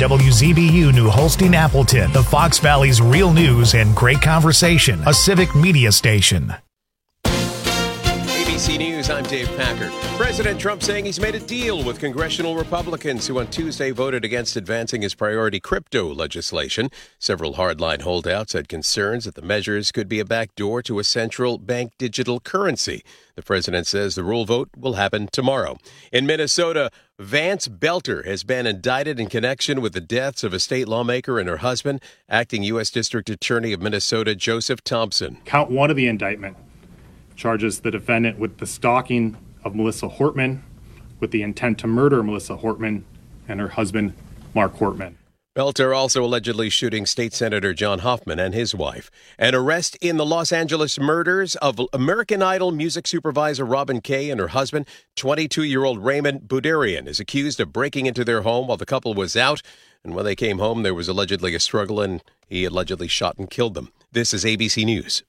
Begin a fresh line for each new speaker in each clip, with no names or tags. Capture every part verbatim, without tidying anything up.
W Z B U New Holstein Appleton, the Fox Valley's real news and great conversation, a civic media station.
A B C News, I'm Dave Packer. President Trump saying he's made a deal with congressional Republicans who on Tuesday voted against advancing his priority crypto legislation. Several hardline holdouts had concerns that the measures could be a backdoor to a central bank digital currency. The president says the rule vote will happen tomorrow. In Minnesota, Vance Belter has been indicted in connection with the deaths of a state lawmaker and her husband. Acting U S District Attorney of Minnesota, Joseph Thompson.
Count one of the indictment charges the defendant with the stalking of Melissa Hortman with the intent to murder Melissa Hortman and her husband, Mark Hortman.
Belter also allegedly shooting State Senator John Hoffman and his wife. An arrest in the Los Angeles murders of American Idol music supervisor Robin Kay and her husband, twenty-two-year-old Raymond Buderian, is accused of breaking into their home while the couple was out. And when they came home, there was allegedly a struggle, and he allegedly shot and killed them. This is A B C News.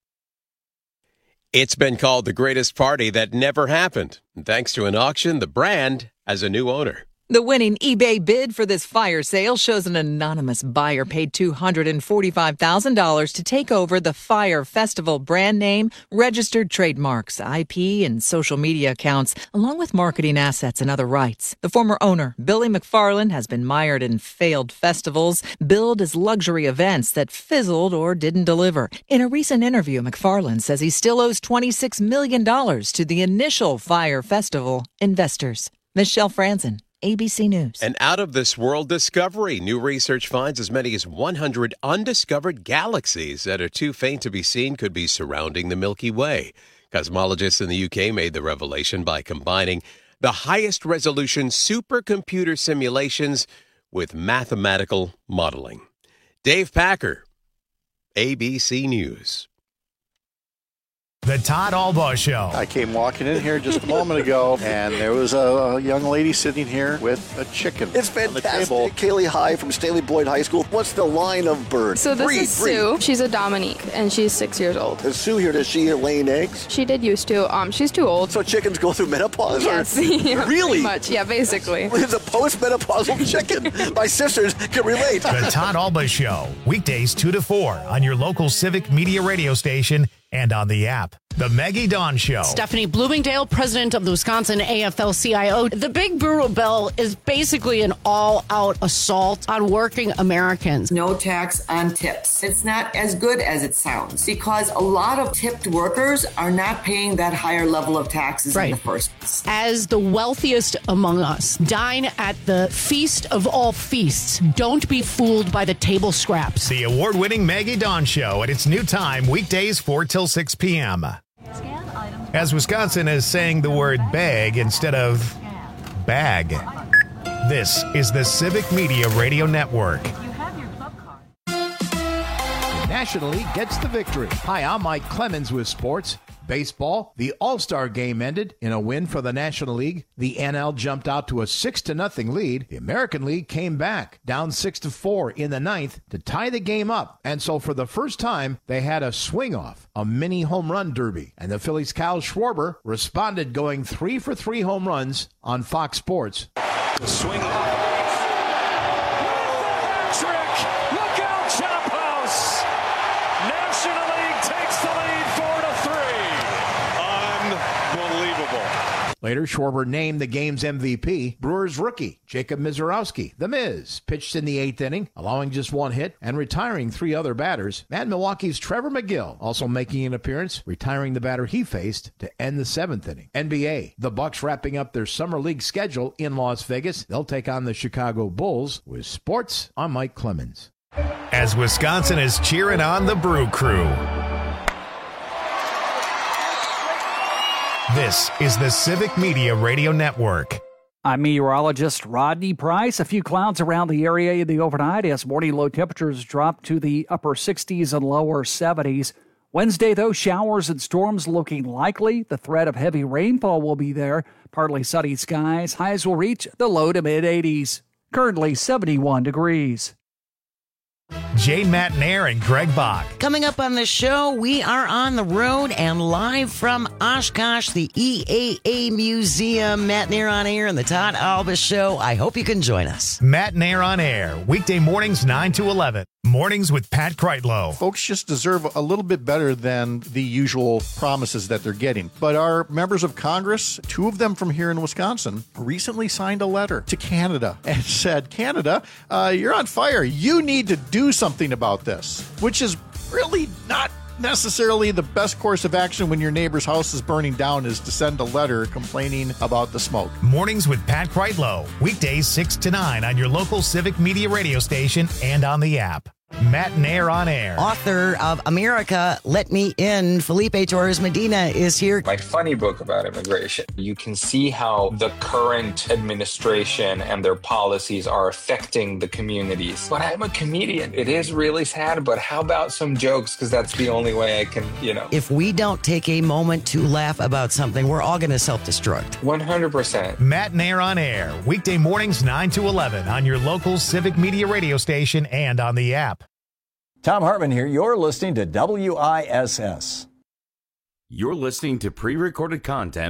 It's been called the greatest party that never happened. And thanks to an auction, the brand has a new owner.
The winning eBay bid for this fire sale shows an anonymous buyer paid two hundred forty-five thousand dollars to take over the Fire Festival brand name, registered trademarks, I P, and social media accounts, along with marketing assets and other rights. The former owner, Billy McFarland, has been mired in failed festivals billed as luxury events that fizzled or didn't deliver. In a recent interview, McFarland says he still owes twenty-six million dollars to the initial Fire Festival investors. Michelle Franzen, A B C News.
An out-of-this-world discovery. New research finds as many as one hundred undiscovered galaxies that are too faint to be seen could be surrounding the Milky Way. Cosmologists in the U K made the revelation by combining the highest-resolution supercomputer simulations with mathematical modeling. Dave Packer, A B C News.
The Todd Albaugh Show.
I came walking in here just a moment ago, and there was a, a young lady sitting here with a chicken.
It's fantastic. Kaylee High from Staley Boyd High School. What's the line of bird?
So this
breed,
is
breed.
Sue. She's a Dominique, and she's six years old.
Is Sue here? Does she laying eggs?
She did used to. Um, she's too old.
So chickens go through menopause?
Yes.
Or?
Yeah,
really?
Pretty much. Yeah, basically.
It's a post-menopausal chicken. My sisters can relate.
The Todd Albaugh Show. Weekdays two to four on your local civic media radio station and on the app. The Maggie Dawn Show.
Stephanie Bloomingdale, president of the Wisconsin A F L C I O. The Big Brutal Bill is basically an all-out assault on working Americans.
No tax on tips. It's not as good as it sounds because a lot of tipped workers are not paying that higher level of taxes
right.
in the first place.
As the wealthiest among us, dine at the feast of all feasts. Don't be fooled by the table scraps.
The award-winning Maggie Dawn Show at its new time, weekdays four till six p.m. As Wisconsin is saying the word bag instead of bag. This is the Civic Media Radio Network.
The National League gets the victory. Hi, I'm Mike Clemens with sports. Baseball, the All-Star game ended in a win for the National League. The N L jumped out to a six to nothing lead. The American League came back, down six to four in the ninth to tie the game up. And so for the first time, they had a swing-off, a mini home run derby. And the Phillies' Kyle Schwarber responded going three for three home runs on Fox Sports.
The swing off. Trick! Look out, Chop House! National League takes the lead four to three. Unbelievable.
Later, Schwarber named the game's M V P. Brewers rookie Jacob Mizorowski, The Miz, pitched in the eighth inning, allowing just one hit and retiring three other batters. And Milwaukee's Trevor McGill also making an appearance, retiring the batter he faced to end the seventh inning. N B A, the Bucks wrapping up their summer league schedule in Las Vegas. They'll take on the Chicago Bulls. With sports, I'm Mike Clemens.
As Wisconsin is cheering on the Brew Crew. This is the Civic Media Radio Network.
I'm meteorologist Rodney Price. A few clouds around the area in the overnight as morning low temperatures drop to the upper sixties and lower seventies. Wednesday, though, showers and storms looking likely. The threat of heavy rainfall will be there. Partly sunny skies. Highs will reach the low to mid eighties. Currently seventy-one degrees.
Jane Matnair and Greg Bach.
Coming up on the show, we are on the road and live from Oshkosh, the E A A Museum. Matnair on Air and the Todd Alba Show. I hope you can join us.
Matnair on Air, weekday mornings nine to eleven. Mornings with Pat Kreitlow.
Folks just deserve a little bit better than the usual promises that they're getting. But our members of Congress, two of them from here in Wisconsin, recently signed a letter to Canada and said, Canada, uh, you're on fire. You need to do something about this, which is really not necessarily the best course of action when your neighbor's house is burning down, is to send a letter complaining about the smoke.
Mornings with Pat Kreitlow, weekdays six to nine on your local Civic Media radio station and on the app. Matnair on Air.
Author of America, Let Me In, Felipe Torres Medina is here.
My funny book about immigration. You can see how the current administration and their policies are affecting the communities. But I'm a comedian. It is really sad, but how about some jokes? Because that's the only way I can, you know.
If we don't take a moment to laugh about something, we're all going to self-destruct.
one hundred percent.
Matnair on Air, weekday mornings nine to eleven on your local Civic Media radio station and on the app.
Tom Hartman here. You're listening to W I S S.
You're listening to pre-recorded content.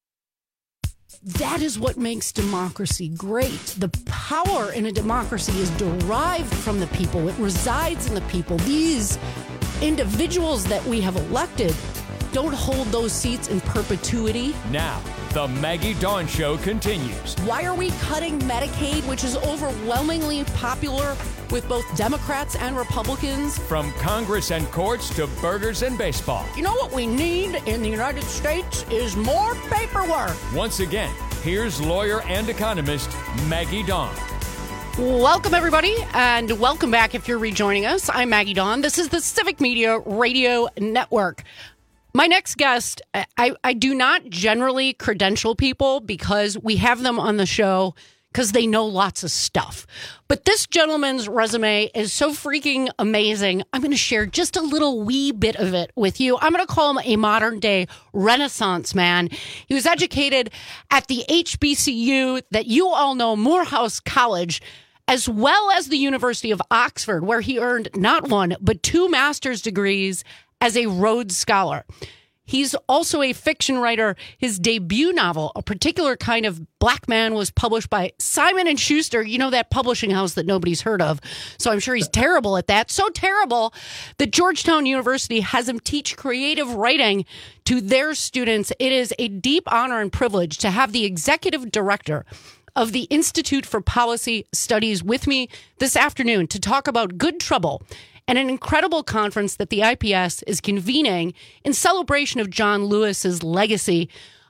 That is what makes democracy great. The power in a democracy is derived from the people. It resides in the people. These individuals that we have elected don't hold those seats in perpetuity.
Now, the Maggie Dawn Show continues.
Why are we cutting Medicaid, which is overwhelmingly popular with both Democrats and Republicans?
From Congress and courts to burgers and baseball.
You know what we need in the United States is more paperwork.
Once again, here's lawyer and economist Maggie Dawn.
Welcome, everybody, and welcome back if you're rejoining us. I'm Maggie Dawn. This is the Civic Media Radio Network. My next guest, I, I do not generally credential people because we have them on the show because they know lots of stuff. But this gentleman's resume is so freaking amazing. I'm going to share just a little wee bit of it with you. I'm going to call him a modern day Renaissance man. He was educated at the H B C U that you all know, Morehouse College, as well as the University of Oxford, where he earned not one, but two master's degrees as a Rhodes Scholar. He's also a fiction writer. His debut novel, A Particular Kind of Black Man, was published by Simon and Schuster, you know, that publishing house that nobody's heard of. So I'm sure he's terrible at that. So terrible that Georgetown University has him teach creative writing to their students. It is a deep honor and privilege to have the executive director of the Institute for Policy Studies with me this afternoon to talk about Good Trouble, and an incredible conference that the I P S is convening in celebration of John Lewis's legacy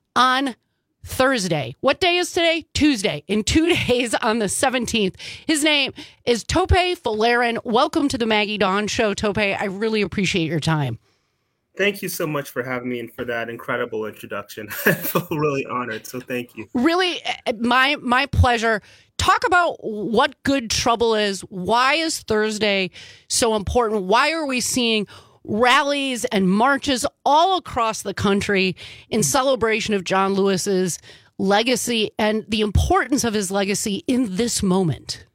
on Thursday. What day is today? Tuesday. In two days on the seventeenth. His name is Tope Folarin. Welcome to the Maggie Dawn Show, Tope. I really appreciate your time.
Thank you so much for having me and for that incredible introduction. I feel really honored, so thank you.
Really, my my pleasure. Talk about what Good Trouble is. Why is Thursday so important? Why are we seeing rallies and marches all across the country in celebration of John Lewis's legacy and the importance of his legacy in this moment?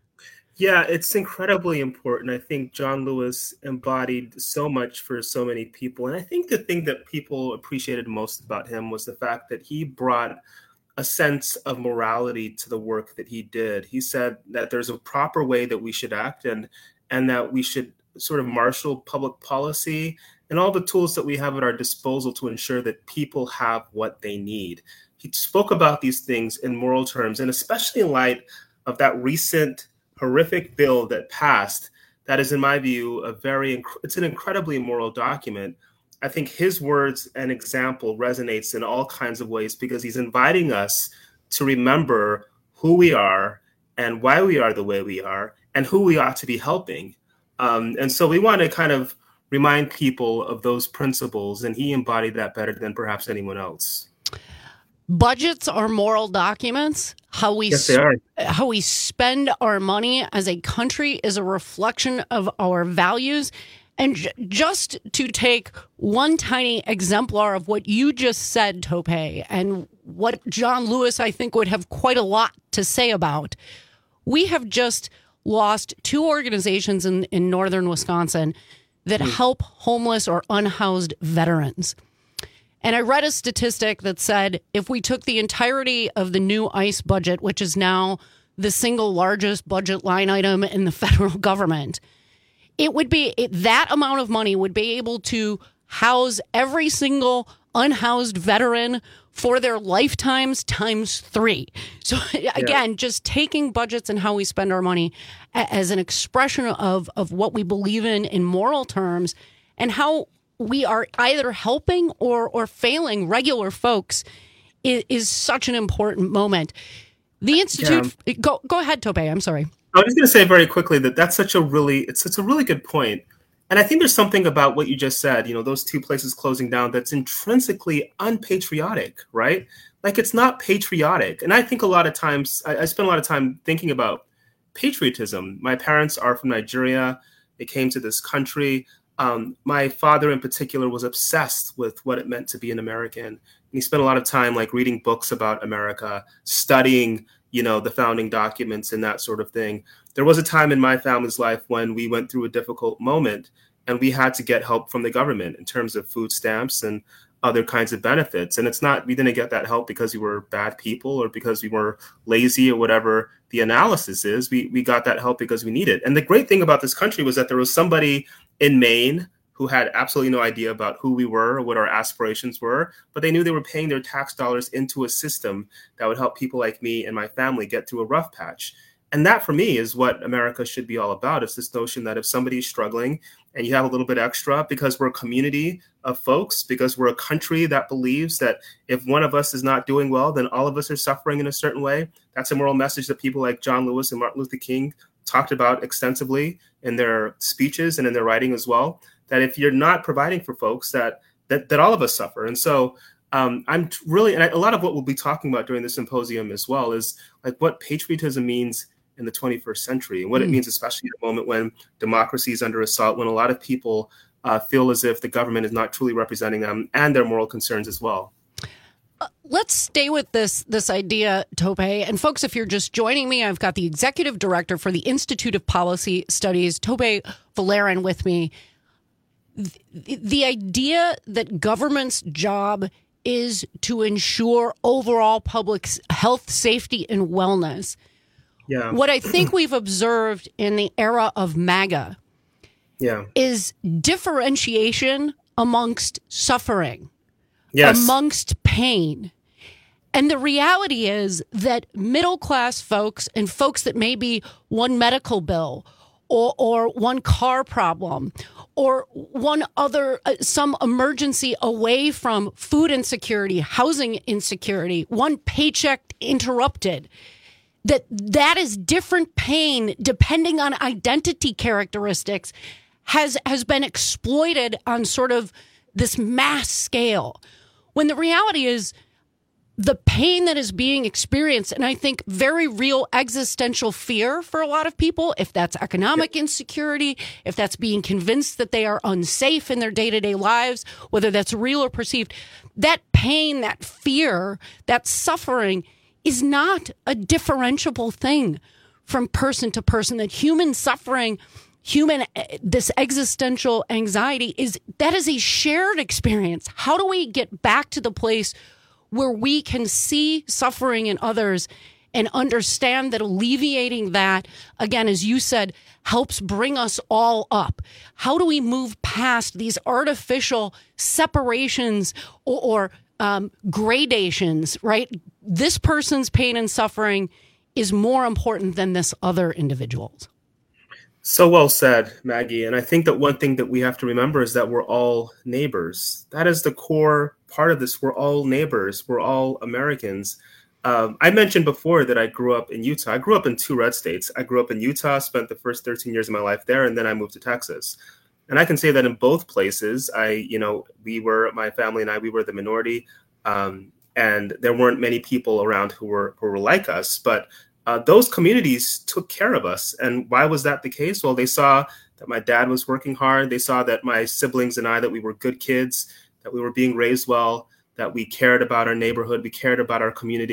Yeah, it's incredibly important. I think John Lewis embodied so much for so many people. And I think the thing that people appreciated most about him was the fact that he brought a sense of morality to the work that he did. He said that there's a proper way that we should act and, and that we should sort of marshal public policy and all the tools that we have at our disposal to ensure that people have what they need. He spoke about these things in moral terms, and especially in light of that recent horrific bill that passed, that is, in my view, a very, it's an incredibly immoral document. I think his words and example resonates in all kinds of ways because he's inviting us to remember who we are and why we are the way we are and who we ought to be helping. Um, and so we want to kind of remind people of those principles, and he embodied that better than perhaps anyone else.
Budgets are moral documents. How we
yes, they are.
How we spend our money as a country is a reflection of our values. And j- just to take one tiny exemplar of what you just said, Tope, and what John Lewis, I think, would have quite a lot to say about, we have just lost two organizations in, in northern Wisconsin that mm. help homeless or unhoused veterans. And I read a statistic that said if we took the entirety of the new ICE budget, which is now the single largest budget line item in the federal government, it would be it, that amount of money would be able to house every single unhoused veteran for their lifetimes times three. So again, yeah. just taking budgets and how we spend our money as an expression of, of what we believe in in moral terms and how we are either helping or or failing regular folks is, is such an important moment. The Institute, yeah. go go ahead, Tope. I'm sorry.
I was just going to say very quickly that that's such a really it's it's a really good point, and I think there's something about what you just said. You know, those two places closing down that's intrinsically unpatriotic, right? Like it's not patriotic, and I think a lot of times I, I spend a lot of time thinking about patriotism. My parents are from Nigeria. They came to this country. Um, my father in particular was obsessed with what it meant to be an American. And he spent a lot of time like reading books about America, studying, you know, the founding documents and that sort of thing. There was a time in my family's life when we went through a difficult moment and we had to get help from the government in terms of food stamps and other kinds of benefits. And it's not, we didn't get that help because we were bad people or because we were lazy or whatever the analysis is. We we got that help because we needed it. And the great thing about this country was that there was somebody in Maine who had absolutely no idea about who we were or what our aspirations were, but they knew they were paying their tax dollars into a system that would help people like me and my family get through a rough patch. And that, for me, is what America should be all about. It's this notion that if somebody's struggling and you have a little bit extra, because we're a community of folks, because we're a country that believes that if one of us is not doing well, then all of us are suffering in a certain way. That's a moral message that people like John Lewis and Martin Luther King talked about extensively in their speeches and in their writing as well, that if you're not providing for folks, that that, that all of us suffer. And so um, I'm really, and I, a lot of what we'll be talking about during the symposium as well is like what patriotism means in the twenty-first century and what mm. it means, especially at a moment when democracy is under assault, when a lot of people uh, feel as if the government is not truly representing them and their moral concerns as well.
Uh, let's stay with this this idea, Tope. And folks, if you're just joining me, I've got the executive director for the Institute of Policy Studies, Tope Valerin, with me. The, the idea that government's job is to ensure overall public health, safety, and wellness.
Yeah.
What I think we've observed in the era of MAGA
yeah.
is differentiation amongst suffering,
yes.
amongst pain. And the reality is that middle-class folks and folks that may be one medical bill or, or one car problem or one other, uh, some emergency away from food insecurity, housing insecurity, one paycheck interrupted, that that is different pain depending on identity characteristics has has been exploited on sort of this mass scale. When the reality is the pain that is being experienced, and I think very real existential fear for a lot of people, if that's economic insecurity, if that's being convinced that they are unsafe in their day-to-day lives, whether that's real or perceived, that pain, that fear, that suffering is not a differentiable thing from person to person. That human suffering, human, this existential anxiety is, that is a shared experience. How do we get back to the place where we can see suffering in others and understand that alleviating that, again, as you said, helps bring us all up? How do we move past these artificial separations or, or um, gradations, right? This person's pain and suffering is more important than this other individual's.
So well said, Maggie. And I think that one thing that we have to remember is that we're all neighbors. That is the core part of this. We're all neighbors. We're all Americans. Um, I mentioned before that I grew up in Utah. I grew up in two red states. I grew up in Utah, spent the first thirteen years of my life there, and then I moved to Texas. And I can say that in both places, I, you know, we were, my family and I, we were the minority. Um, and there weren't many people around who were who were like us, but uh, those communities took care of us. And why was that the case? Well, they saw that my dad was working hard. They saw that my siblings and I, that we were good kids, that we were being raised well, that we cared about our neighborhood, we cared about our community.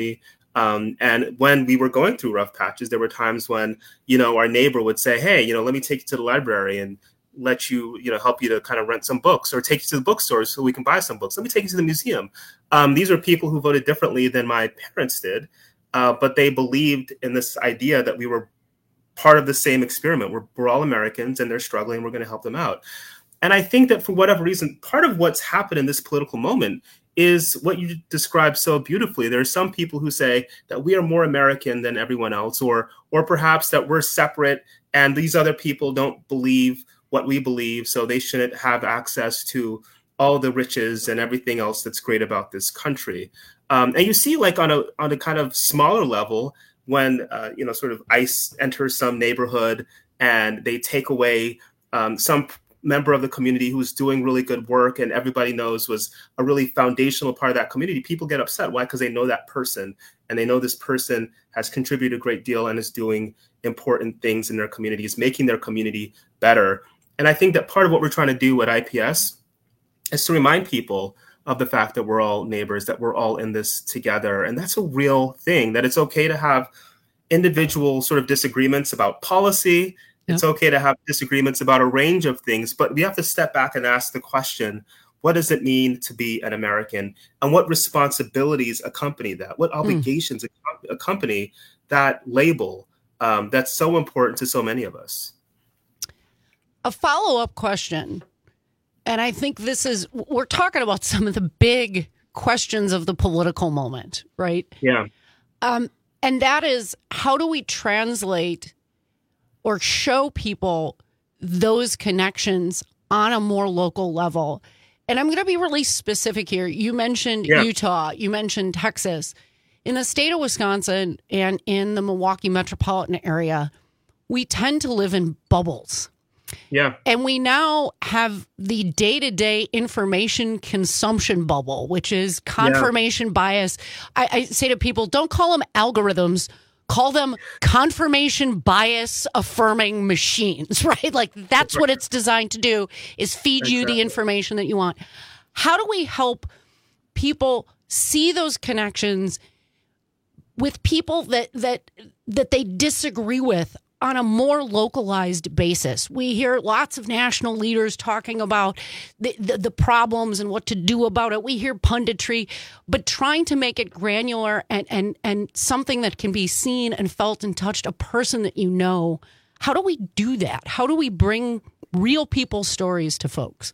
Um, and when we were going through rough patches, there were times when, you know, our neighbor would say, hey, you know, let me take you to the library and let you, you know, help you to kind of rent some books, or take you to the bookstore so we can buy some books. Let me take you to the museum. Um, these are people who voted differently than my parents did, uh, but they believed in this idea that we were part of the same experiment. We're, we're all Americans and they're struggling. We're going to help them out. And I think that for whatever reason, part of what's happened in this political moment is what you described so beautifully. There are some people who say that we are more American than everyone else, or or perhaps that we're separate and these other people don't believe what we believe, so they shouldn't have access to all the riches and everything else that's great about this country. Um, and you see, like on a on a kind of smaller level, when uh, you know, sort of ICE enters some neighborhood and they take away um, some member of the community who's doing really good work and everybody knows was a really foundational part of that community, people get upset. Why? Because they know that person and they know this person has contributed a great deal and is doing important things in their communities, making their community better. And I think that part of what we're trying to do at I P S is to remind people of the fact that we're all neighbors, that we're all in this together. And that's a real thing, that it's okay to have individual sort of disagreements about policy. It's okay to have disagreements about a range of things, but we have to step back and ask the question, what does it mean to be an American? And what responsibilities accompany that? What obligations mm. accompany that label um, that's so important to so many of us?
A follow-up question, and I think this is, we're talking about some of the big questions of the political moment, right?
Yeah.
Um, and that is, how do we translate or show people those connections on a more local level? And I'm going to be really specific here. You mentioned yeah. Utah, you mentioned Texas. In the state of Wisconsin and in the Milwaukee metropolitan area, we tend to live in bubbles.
Yeah.
And we now have the day-to-day information consumption bubble, which is confirmation yeah. bias. I, I say to people, don't call them algorithms. Call them confirmation bias affirming machines, right? Like that's what it's designed to do, is feed you the information that you want. How do we help people see those connections with people that that that they disagree with on a more localized basis? We hear lots of national leaders talking about the, the, the problems and what to do about it. We hear punditry, but trying to make it granular and, and, and something that can be seen and felt and touched, a person that you know. How do we do that? How do we bring real people's stories to folks?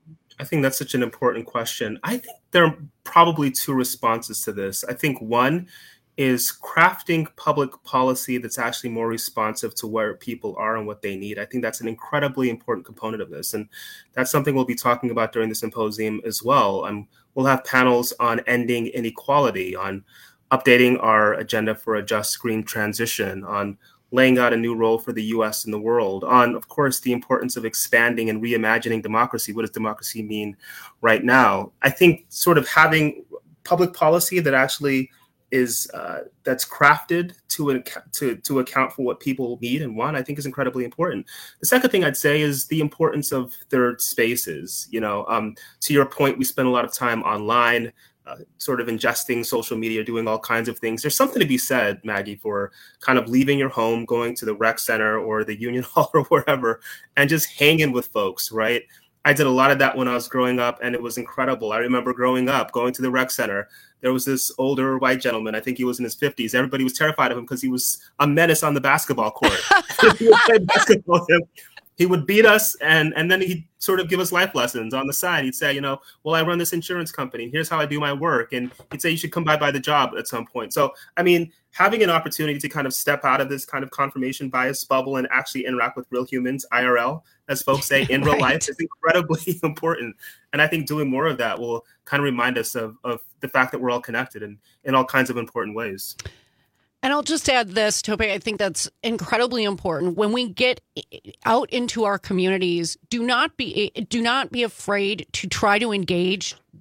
I think that's such an important question. I think there are probably two responses to this. I think one is crafting public policy that's actually more responsive to where people are and what they need. I think that's an incredibly important component of this. And that's something we'll be talking about during the symposium as well. Um, we'll have panels on ending inequality, on updating our agenda for a just green transition, on laying out a new role for the U S in the world, on, of course, the importance of expanding and reimagining democracy. What does democracy mean right now? I think sort of having public policy that actually is uh, that's crafted to, to to account for what people need and want, I think is incredibly important. The second thing I'd say is the importance of third spaces. You know, um, to your point, we spend a lot of time online, uh, sort of ingesting social media, doing all kinds of things. There's something to be said, Maggie, for kind of leaving your home, going to the rec center or the Union Hall or wherever, and just hanging with folks, right? I did a lot of that when I was growing up, and it was incredible. I remember growing up, going to the rec center. There was this older white gentleman. I think he was in his fifties. Everybody was terrified of him because he was a menace on the basketball court. He would play basketball. He would beat us, and, and then he'd sort of give us life lessons on the side. He'd say, you know, well, I run this insurance company. Here's how I do my work. And he'd say, you should come by by the job at some point. So, I mean, having an opportunity to kind of step out of this kind of confirmation bias bubble and actually interact with real humans, I R L, as folks say, in real
Right.
life, is incredibly important. And I think doing more of that will kind of remind us of, of the fact that we're all connected in, in all kinds of important ways.
And I'll just add this, Tope, I think that's incredibly important. When we get out into our communities, do not be do not be afraid to try to engage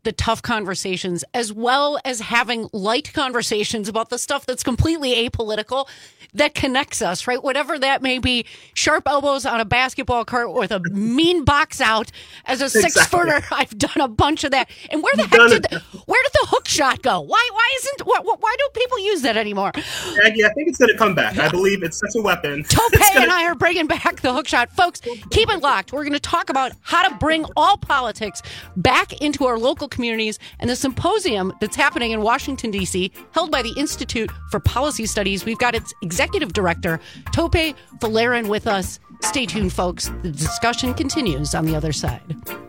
the tough conversations as well as having light conversations about the stuff that's completely apolitical that connects us, right? Whatever that may be, sharp elbows on a basketball court with a mean box out as a
Exactly.
six footer. I've done a bunch of that. And where the
You've
heck
done
did
it.
the, where did the hook shot go? Why why isn't why, why don't people use that anymore?
Maggie, I think it's going to come back. I believe it's such a weapon.
Tope
It's gonna-
and I are bringing back the hook shot. Folks, keep it locked. We're going to talk about how to bring all politics back into our local communities and the symposium that's happening in Washington, D C, held by the Institute for Policy Studies. We've got its executive director, Tope Valerin, with us. Stay tuned, folks. The discussion continues on the other side.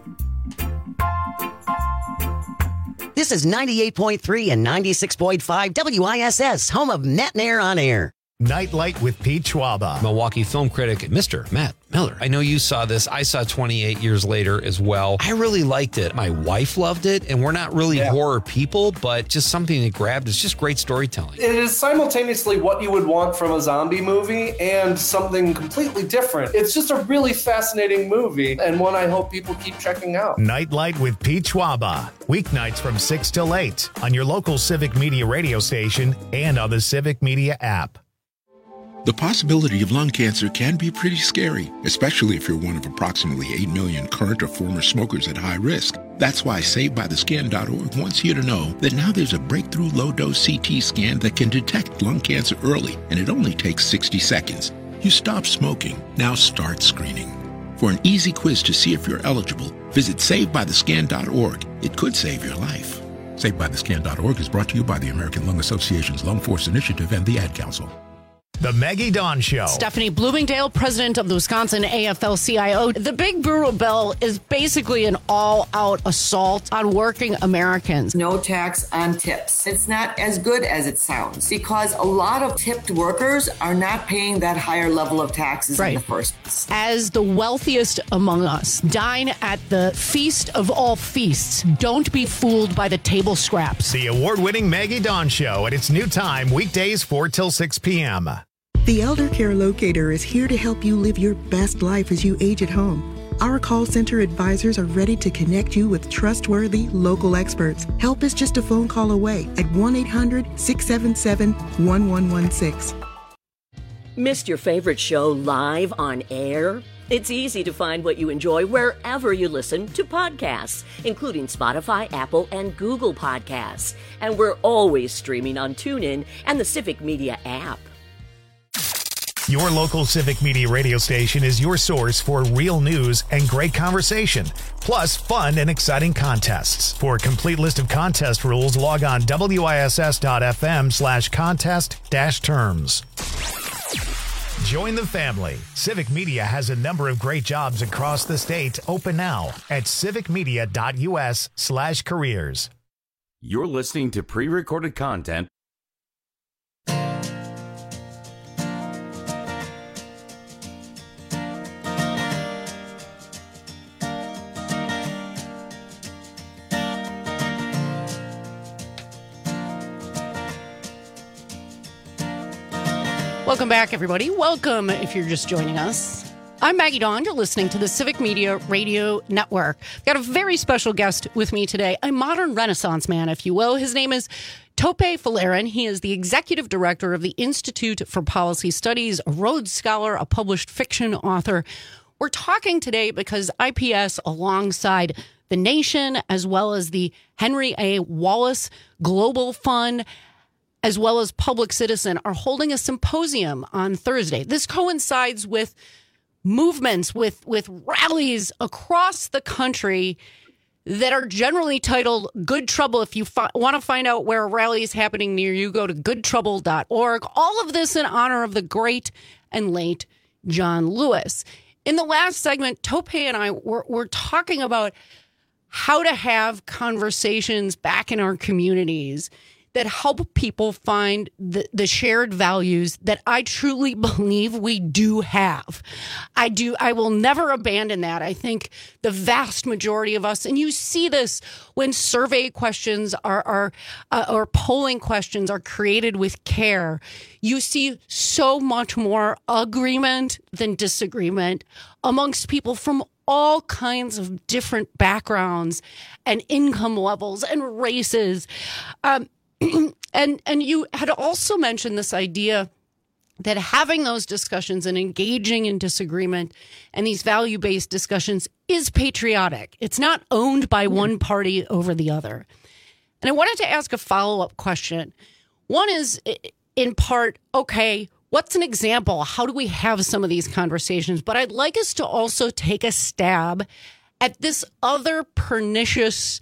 This is ninety-eight point three and ninety-six point five W I S S, home of Matt and Air on Air.
Nightlight with Pete Schwaba.
Milwaukee film critic, Mister Matt Miller. I know you saw this. I saw twenty-eight years later as well. I really liked it. My wife loved it, and we're not really
Yeah.
horror people, but just something that grabbed. It's just great storytelling.
It is simultaneously what you would want from a zombie movie and something completely different. It's just a really fascinating movie and one I hope people keep checking out.
Nightlight with Pete Schwaba. Weeknights from six till eight on your local Civic Media radio station and on the Civic Media app.
The possibility of lung cancer can be pretty scary, especially if you're one of approximately eight million current or former smokers at high risk. That's why Saved By The Scan dot org wants you to know that now there's a breakthrough low-dose C T scan that can detect lung cancer early, and it only takes sixty seconds. You stop smoking, now start screening. For an easy quiz to see if you're eligible, visit Saved By The Scan dot org. It could save your life. Saved By The Scan dot org is brought to you by the American Lung Association's Lung Force Initiative and the Ad Council.
The Maggie Dawn Show.
Stephanie Bloomingdale, president of the Wisconsin A F L C I O. The Big Brutal Bill is basically an all-out assault on working Americans.
No tax on tips. It's not as good as it sounds because a lot of tipped workers are not paying that higher level of taxes
Right.
in the first place.
As the wealthiest among us, dine at the feast of all feasts. Don't be fooled by the table scraps.
The award-winning Maggie Dawn Show at its new time, weekdays four till six p.m.
The Elder Care Locator is here to help you live your best life as you age at home. Our call center advisors are ready to connect you with trustworthy local experts. Help is just a phone call away at one eight hundred six seven seven one one one six.
Missed your favorite show live on air? It's easy to find what you enjoy wherever you listen to podcasts, including Spotify, Apple, and Google Podcasts. And we're always streaming on TuneIn and the Civic Media app.
Your local Civic Media radio station is your source for real news and great conversation, plus fun and exciting contests. For a complete list of contest rules, log on wiss.fm slash contest dash terms. Join the family. Civic Media has a number of great jobs across the state open now at civicmedia.us slash careers.
You're listening to pre-recorded content.
Welcome back, everybody. Welcome if you're just joining us. I'm Maggie Dawn. You're listening to the Civic Media Radio Network. I've got a very special guest with me today, a modern Renaissance man, if you will. His name is Tope Valerin. He is the executive director of the Institute for Policy Studies, a Rhodes Scholar, a published fiction author. We're talking today because I P S, alongside The Nation, as well as the Henry A. Wallace Global Fund, as well as Public Citizen, are holding a symposium on Thursday. This coincides with movements, with, with rallies across the country that are generally titled Good Trouble. If you fi- want to find out where a rally is happening near you, go to good trouble dot org. All of this in honor of the great and late John Lewis. In the last segment, Tope and I were, were talking about how to have conversations back in our communities that help people find the, the shared values that I truly believe we do have. I do. I will never abandon that. I think the vast majority of us, and you see this when survey questions are, are uh, or polling questions are created with care, you see so much more agreement than disagreement amongst people from all kinds of different backgrounds and income levels and races. Um, and and you had also mentioned this idea that having those discussions and engaging in disagreement and these value-based discussions is patriotic. It's not owned by one party over the other. And I wanted to ask a follow-up question. One is, in part, okay, what's an example? How do we have some of these conversations? But I'd like us to also take a stab at this other pernicious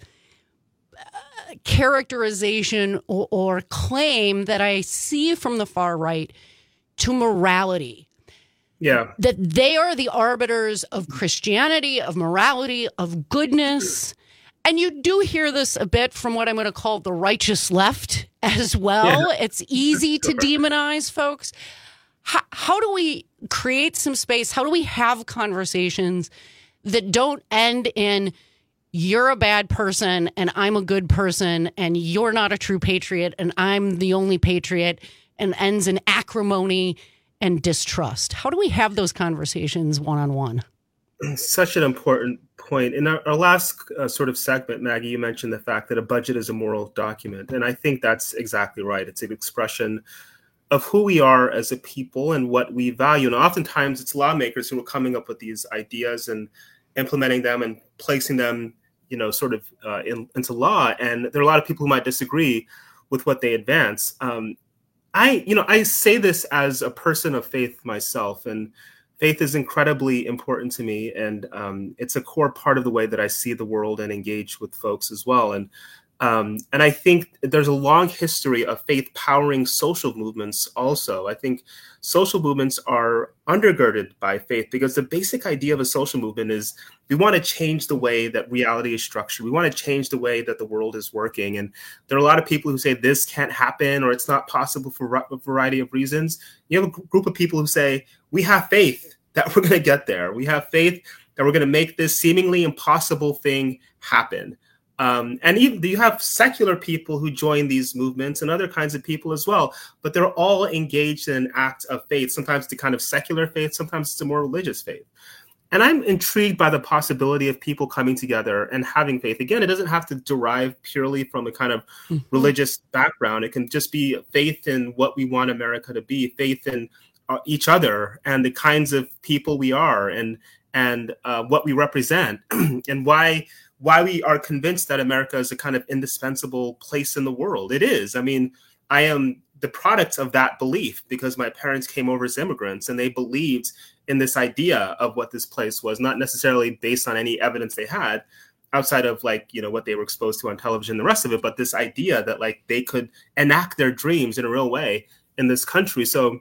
uh, characterization or, or claim that I see from the far right to morality.
Yeah.
That they are the arbiters of Christianity, of morality, of goodness. And you do hear this a bit from what I'm going to call the righteous left as well. Yeah. It's easy to demonize folks. How, how do we create some space? How do we have conversations that don't end in you're a bad person and I'm a good person and you're not a true patriot and I'm the only patriot, and ends in acrimony and distrust? How do we have those conversations one-on-one?
Such an important point. In our, our last uh, sort of segment, Maggie, you mentioned the fact that a budget is a moral document. And I think that's exactly right. It's an expression of who we are as a people and what we value. And oftentimes it's lawmakers who are coming up with these ideas and implementing them and placing them, you know, sort of uh, in, into law. And there are a lot of people who might disagree with what they advance. Um, I, you know, I say this as a person of faith myself, and faith is incredibly important to me. And um, it's a core part of the way that I see the world and engage with folks as well. And Um, and I think there's a long history of faith powering social movements also. I think social movements are undergirded by faith because the basic idea of a social movement is we want to change the way that reality is structured. We want to change the way that the world is working. And there are a lot of people who say this can't happen or it's not possible for a variety of reasons. You have a group of people who say we have faith that we're going to get there. We have faith that we're going to make this seemingly impossible thing happen. Um, and even you have secular people who join these movements and other kinds of people as well, but they're all engaged in an act of faith. Sometimes the kind of secular faith, sometimes it's a more religious faith. And I'm intrigued by the possibility of people coming together and having faith. Again, it doesn't have to derive purely from a kind of mm-hmm. religious background. It can just be faith in what we want America to be, faith in uh, each other and the kinds of people we are and and uh, what we represent and why why we are convinced that America is a kind of indispensable place in the world. It is. I mean, I am the product of that belief because my parents came over as immigrants and they believed in this idea of what this place was, not necessarily based on any evidence they had outside of like, you know, what they were exposed to on television, the rest of it, but this idea that like they could enact their dreams in a real way in this country. So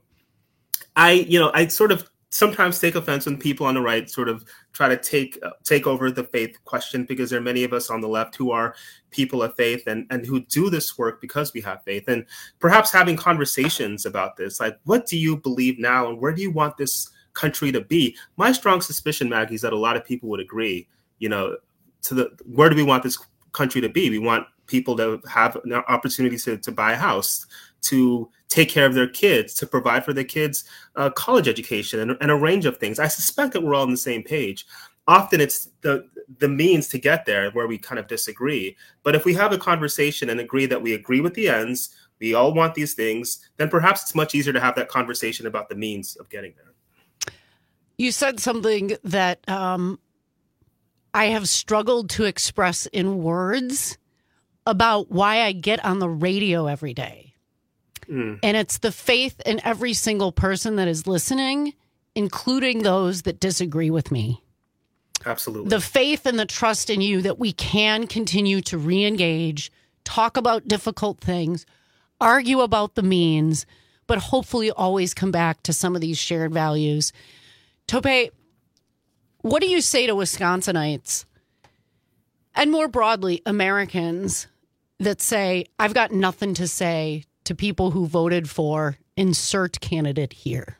I, you know, I sort of sometimes take offense when people on the right sort of try to take uh, take over the faith question, because there are many of us on the left who are people of faith and, and who do this work because we have faith. And perhaps having conversations about this, like, what do you believe now and where do you want this country to be? My strong suspicion, Maggie, is that a lot of people would agree, you know, to the where do we want this country to be? We want people to have an opportunity to, to buy a house, to take care of their kids, to provide for their kids' uh, college education and, and a range of things. I suspect that we're all on the same page. Often it's the the means to get there where we kind of disagree. But if we have a conversation and agree that we agree with the ends, we all want these things, then perhaps it's much easier to have that conversation about the means of getting there.
You said something that um, I have struggled to express in words about why I get on the radio every day. Mm. And it's the faith in every single person that is listening, including those that disagree with me.
Absolutely.
The faith and the trust in you that we can continue to re-engage, talk about difficult things, argue about the means, but hopefully always come back to some of these shared values. Tope, what do you say to Wisconsinites and more broadly Americans that say, I've got nothing to say to people who voted for insert candidate here?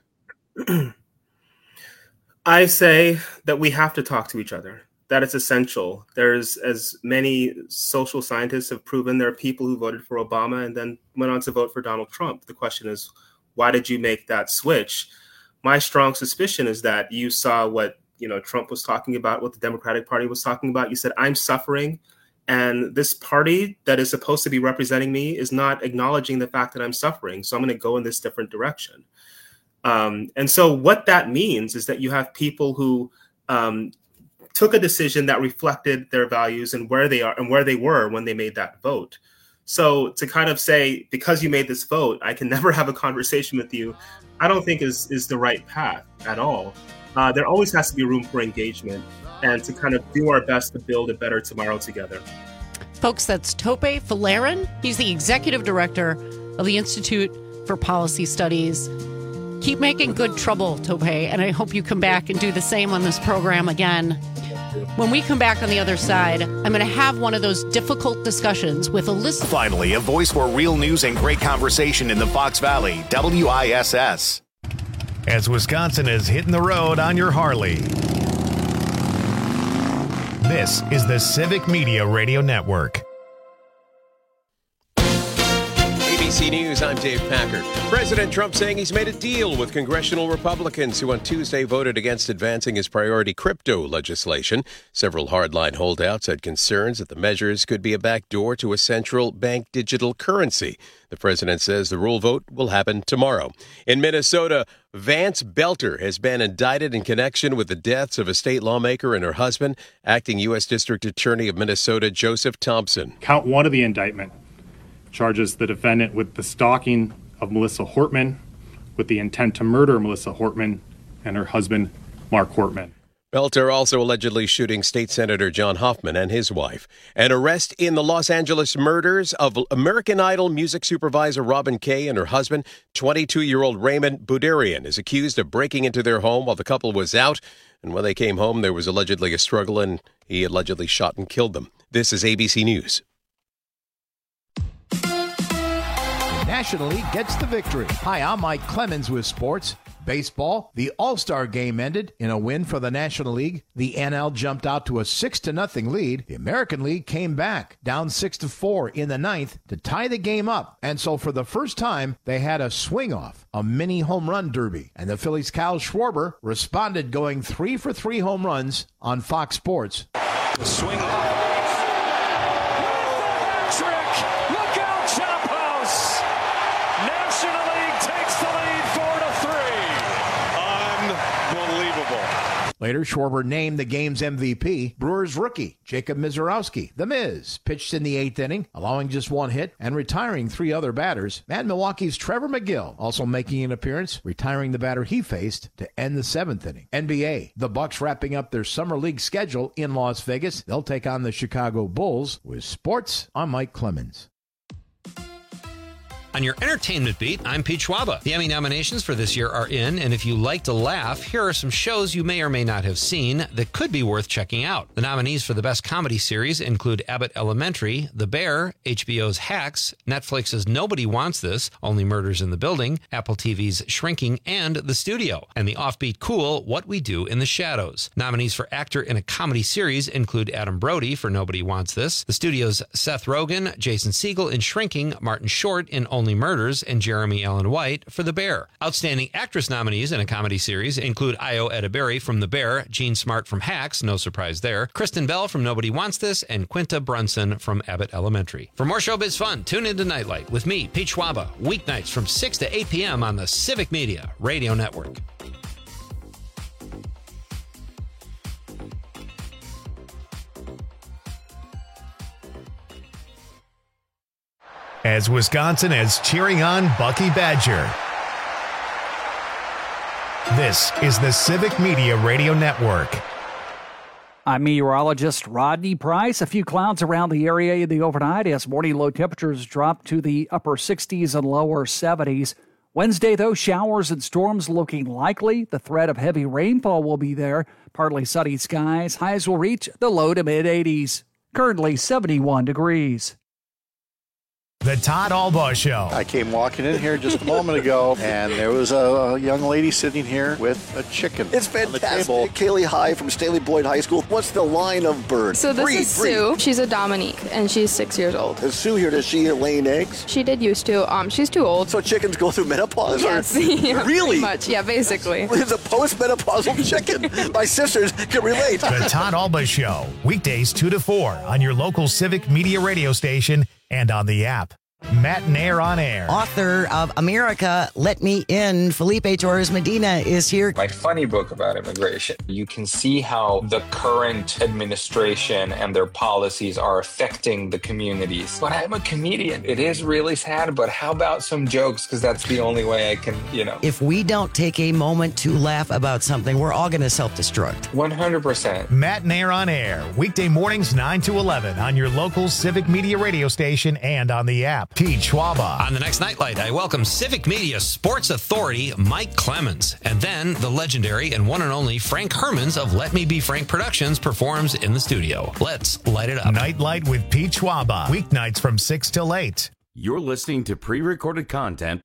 I say that we have to talk to each other. That it's essential. There's, as many social scientists have proven, there are people who voted for Obama and then went on to vote for Donald Trump. The question is, why did you make that switch? My strong suspicion is that you saw what, you know, Trump was talking about, what the Democratic Party was talking about. You said, I'm suffering, and this party that is supposed to be representing me is not acknowledging the fact that I'm suffering. So I'm going to go in this different direction. Um, and so what that means is that you have people who um, took a decision that reflected their values and where they are and where they were when they made that vote. So to kind of say, because you made this vote, I can never have a conversation with you, I don't think is, is the right path at all. Uh, there always has to be room for engagement and to kind of do our best to build a better tomorrow together.
Folks, that's Tope Falarin. He's the executive director of the Institute for Policy Studies. Keep making good trouble, Tope, and I hope you come back and do the same on this program again. When we come back on the other side, I'm going to have one of those difficult discussions with Alyssa.
Finally, a voice for real news and great conversation in the Fox Valley, W I S S. As Wisconsin is hitting the road on your Harley. This is the Civic Media Radio Network.
A B C News, I'm Dave Packard. President Trump saying he's made a deal with congressional Republicans who on Tuesday voted against advancing his priority crypto legislation. Several hardline holdouts had concerns that the measures could be a backdoor to a central bank digital currency. The president says the rule vote will happen tomorrow. In Minnesota, Vance Belter has been indicted in connection with the deaths of a state lawmaker and her husband. Acting U S District Attorney of Minnesota, Joseph Thompson.
Count one of the indictment charges the defendant with the stalking of Melissa Hortman, with the intent to murder Melissa Hortman and her husband, Mark Hortman.
Belter also allegedly shooting State Senator John Hoffman and his wife. An arrest in the Los Angeles murders of American Idol music supervisor Robin Kay and her husband, twenty-two-year-old Raymond Buderian, is accused of breaking into their home while the couple was out. And when they came home, there was allegedly a struggle, and he allegedly shot and killed them. This is A B C News.
National League gets the victory. Hi, I'm Mike Clemens with sports. Baseball, the All-Star game ended in a win for the National League. The N L jumped out to a six to nothing lead. The American League came back, down six to four in the ninth to tie the game up. And so for the first time, they had a swing-off, a mini home run derby. And the Phillies' Kyle Schwarber responded, going three for three home runs on Fox Sports.
The swing off.
Later, Schwarber named the game's M V P, Brewers rookie Jacob Misiorowski. The Miz pitched in the eighth inning, allowing just one hit and retiring three other batters. And Milwaukee's Trevor McGill also making an appearance, retiring the batter he faced to end the seventh inning. N B A, the Bucks wrapping up their summer league schedule in Las Vegas. They'll take on the Chicago Bulls. With sports, I'm Mike Clemens.
On your entertainment beat, I'm Pete Schwaba. The Emmy nominations for this year are in, and if you like to laugh, here are some shows you may or may not have seen that could be worth checking out. The nominees for the Best Comedy Series include Abbott Elementary, The Bear, H B O's Hacks, Netflix's Nobody Wants This, Only Murders in the Building, Apple T V's Shrinking, and The Studio, and the offbeat cool What We Do in the Shadows. Nominees for Actor in a Comedy Series include Adam Brody for Nobody Wants This, The Studio's Seth Rogen, Jason Segel in Shrinking, Martin Short in Only Murders, and Jeremy Allen White for The Bear. Outstanding actress nominees in a comedy series include Io Edeberry from The Bear, Jean Smart from Hacks, no surprise there, Kristen Bell from Nobody Wants This, and Quinta Brunson from Abbott Elementary. For more showbiz fun, tune into Nightlight with me, Pete Schwaba, weeknights from six to eight p.m. on the Civic Media Radio Network.
As Wisconsin is cheering on Bucky Badger. This is the Civic Media Radio Network.
I'm meteorologist Rodney Price. A few clouds around the area in the overnight as morning low temperatures drop to the upper sixties and lower seventies. Wednesday, though, showers and storms looking likely. The threat of heavy rainfall will be there. Partly sunny skies. Highs will reach the low to mid eighties. Currently seventy-one degrees.
The Todd Albaugh Show.
I came walking in here just a moment ago, and there was a, a young lady sitting here with a chicken.
It's fantastic. Kaylee High from Staley Boyd High School. What's the line of bird?
So this
breed,
is
breed.
Sue. She's a Dominique, and she's six years old.
Is Sue here? Does she laying eggs?
She did used to. Um, she's too old.
So chickens go through menopause?
Yes.
Or?
Yeah,
really?
pretty much. Yeah, basically.
It's a post-menopausal chicken. My sisters can relate.
The Todd Albaugh Show. Weekdays two to four on your local Civic Media radio station and on the app. Matt Nair on air.
Author of America, Let Me In, Felipe Torres Medina is here.
My funny book about immigration. You can see how the current administration and their policies are affecting the communities. But I'm a comedian. It is really sad, but how about some jokes? Because that's the only way I can, you know.
If we don't take a moment to laugh about something, we're all going to self-destruct.
one hundred percent.
Matt Nair on air. Weekday mornings nine to eleven on your local Civic Media radio station and on the app. Pete Schwaba.
On the next Nightlight, I welcome Civic Media Sports Authority Mike Clemens. And then the legendary and one and only Frank Hermans of Let Me Be Frank Productions performs in the studio. Let's light it up.
Nightlight with Pete Schwaba. Weeknights from six till eight.
You're listening to pre-recorded content.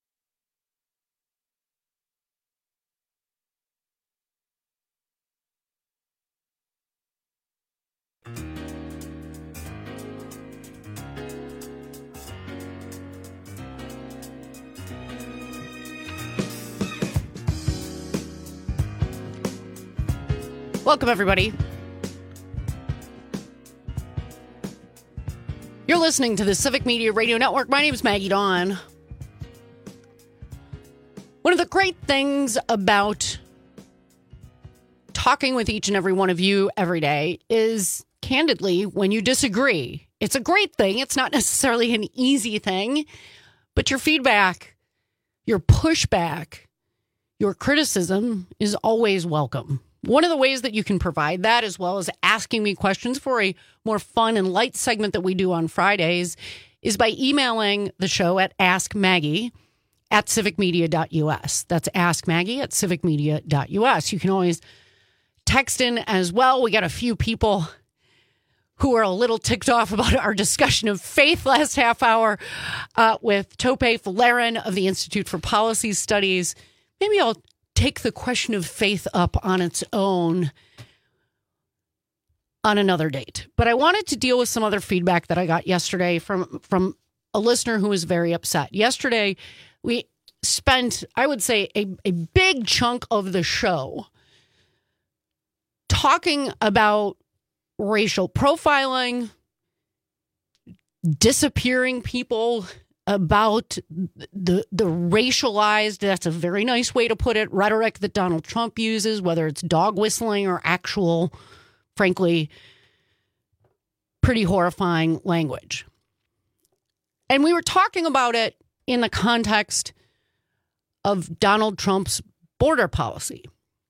Welcome, everybody. You're listening to the Civic Media Radio Network. My name is Maggie Dawn. One of the great things about talking with each and every one of you every day is, candidly, when you disagree. It's a great thing. It's not necessarily an easy thing, but your feedback, your pushback, your criticism is always welcome. One of the ways that you can provide that, as well as asking me questions for a more fun and light segment that we do on Fridays, is by emailing the show at askmaggie at civicmedia dot u s. That's askmaggie at civicmedia dot u s. You can always text in as well. We got a few people who are a little ticked off about our discussion of faith last half hour uh, with Tope Falarin of the Institute for Policy Studies. Maybe I'll take the question of faith up on its own on another date. But I wanted to deal with some other feedback that I got yesterday from, from a listener who was very upset. Yesterday, we spent, I would say, a, a big chunk of the show talking about racial profiling, disappearing people, about the the racialized, that's a very nice way to put it, rhetoric that Donald Trump uses, whether it's dog whistling or actual, frankly, pretty horrifying language. And we were talking about it in the context of Donald Trump's border policy.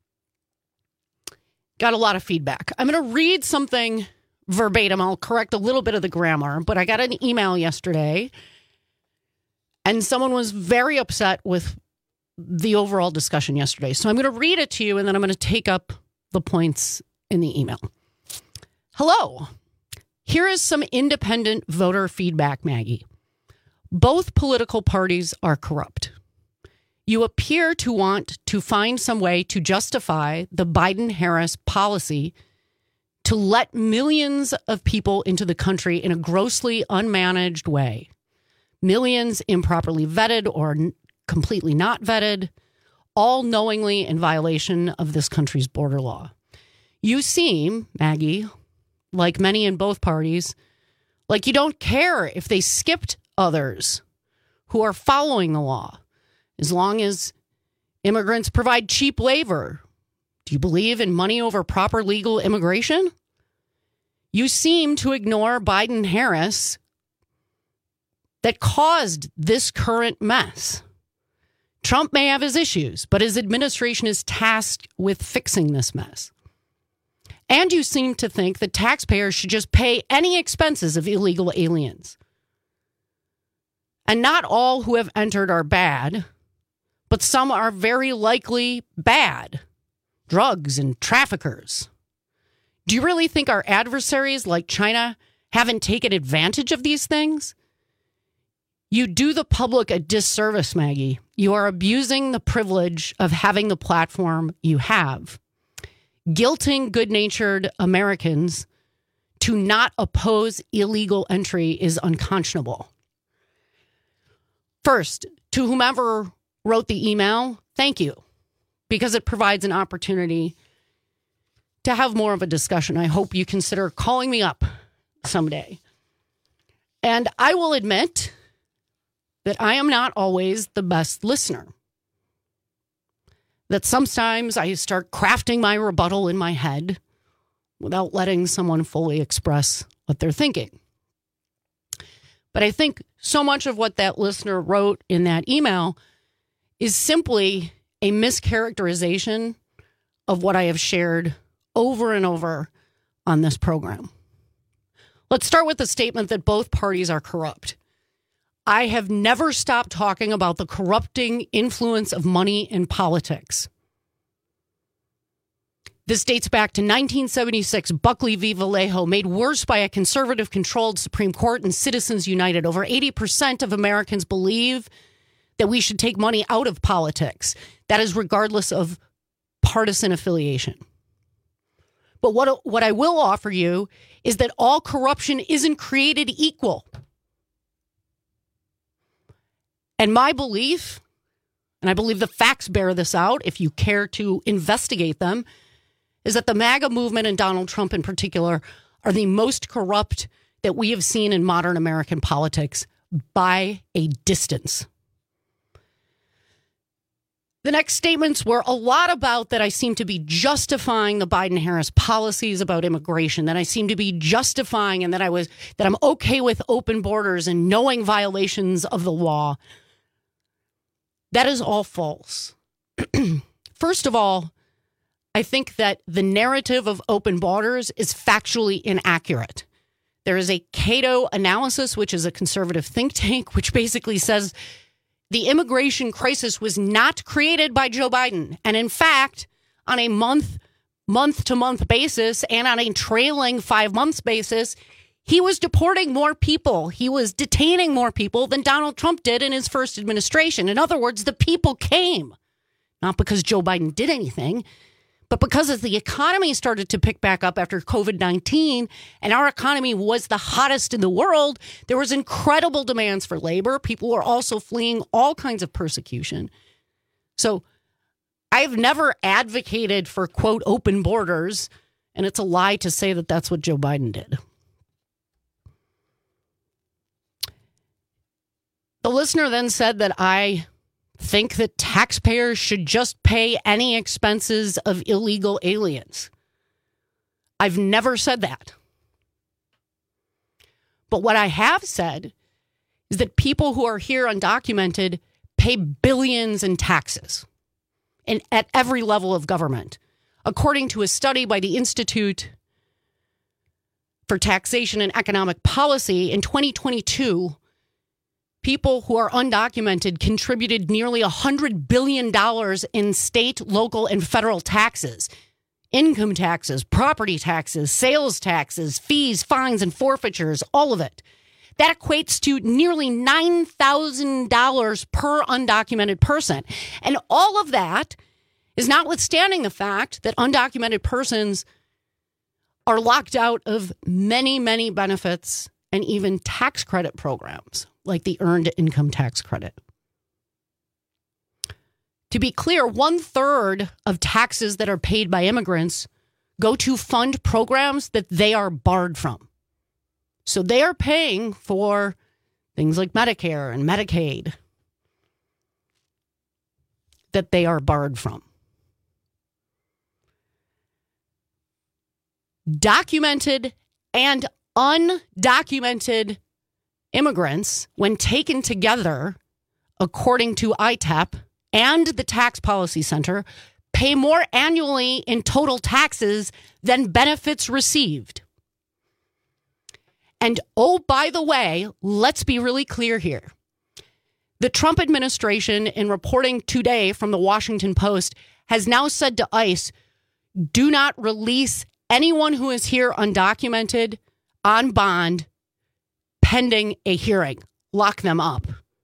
Got a lot of feedback. I'm going to read something verbatim. I'll correct a little bit of the grammar, but I got an email yesterday and someone was very upset with the overall discussion yesterday. So I'm going to read it to you, and then I'm going to take up the points in the email. Hello. Here is some independent voter feedback, Maggie. Both political parties are corrupt. You appear to want to find some way to justify the Biden-Harris policy to let millions of people into the country in a grossly unmanaged way. Millions improperly vetted or n- completely not vetted, all knowingly in violation of this country's border law. You seem, Maggie, like many in both parties, like you don't care if they skipped others who are following the law, as long as immigrants provide cheap labor. Do you believe in money over proper legal immigration? You seem to ignore Biden-Harris that caused this current mess. Trump may have his issues, but his administration is tasked with fixing this mess. And you seem to think that taxpayers should just pay any expenses of illegal aliens. And not all who have entered are bad, but some are very likely bad. Drugs and traffickers. Do you really think our adversaries like China haven't taken advantage of these things? You do the public a disservice, Maggie. You are abusing the privilege of having the platform you have. Guilting good-natured Americans to not oppose illegal entry is unconscionable. First, to whomever wrote the email, thank you, because it provides an opportunity to have more of a discussion. I hope you consider calling me up someday. And I will admit that I am not always the best listener. That sometimes I start crafting my rebuttal in my head without letting someone fully express what they're thinking. But I think so much of what that listener wrote in that email is simply a mischaracterization of what I have shared over and over on this program. Let's start with the statement that both parties are corrupt. I have never stopped talking about the corrupting influence of money in politics. This dates back to nineteen seventy-six, Buckley v. Vallejo, made worse by a conservative-controlled Supreme Court and Citizens United. Over eighty percent of Americans believe that we should take money out of politics. That is regardless of partisan affiliation. But what, what I will offer you is that all corruption isn't created equal. And my belief, and I believe the facts bear this out if you care to investigate them, is that the MAGA movement and Donald Trump in particular are the most corrupt that we have seen in modern American politics by a distance. The next statements were a lot about that I seem to be justifying the Biden-Harris policies about immigration, that I seem to be justifying and that I was that I'm okay with open borders and knowing violations of the law. That is all false. First of all, I think that the narrative of open borders is factually inaccurate. There is a Cato analysis, which is a conservative think tank, which basically says the immigration crisis was not created by Joe Biden. And in fact, on a month, month-to-month basis and on a trailing five-months basis, he was deporting more people. He was detaining more people than Donald Trump did in his first administration. In other words, the people came, not because Joe Biden did anything, but because as the economy started to pick back up after covid nineteen and our economy was the hottest in the world, there was incredible demands for labor. People were also fleeing all kinds of persecution. So I've never advocated for, quote, open borders, and it's a lie to say that that's what Joe Biden did. The listener then said that I think that taxpayers should just pay any expenses of illegal aliens. I've never said that. But what I have said is that people who are here undocumented pay billions in taxes and at every level of government. According to a study by the Institute for Taxation and Economic Policy, in twenty twenty-two, people who are undocumented contributed nearly one hundred billion dollars in state, local, and federal taxes, income taxes, property taxes, sales taxes, fees, fines, and forfeitures, all of it. That equates to nearly nine thousand dollars per undocumented person. And all of that is notwithstanding the fact that undocumented persons are locked out of many, many benefits and even tax credit programs, like the earned income tax credit. To be clear, one third of taxes that are paid by immigrants go to fund programs that they are barred from. So they are paying for things like Medicare and Medicaid that they are barred from. Documented and undocumented immigrants, when taken together, according to I T E P and the Tax Policy Center, pay more annually in total taxes than benefits received. And oh, by the way, let's be really clear here. The Trump administration, in reporting today from the Washington Post, has now said to ICE, do not release anyone who is here undocumented on bond pending a hearing. Lock them up.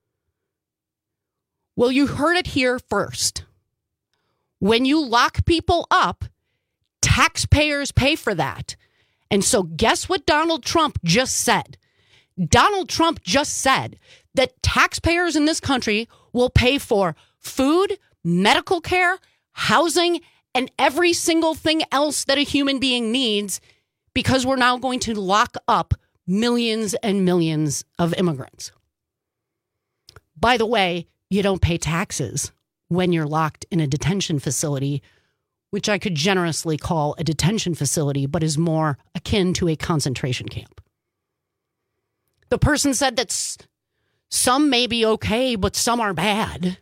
Well, you heard it here first. When you lock people up, taxpayers pay for that. And so guess what Donald Trump just said? Donald Trump just said that taxpayers in this country will pay for food, medical care, housing, and every single thing else that a human being needs because we're now going to lock up millions and millions of immigrants. By the way, you don't pay taxes when you're locked in a detention facility, which I could generously call a detention facility, but is more akin to a concentration camp. The person said that s- some may be okay, but some are bad.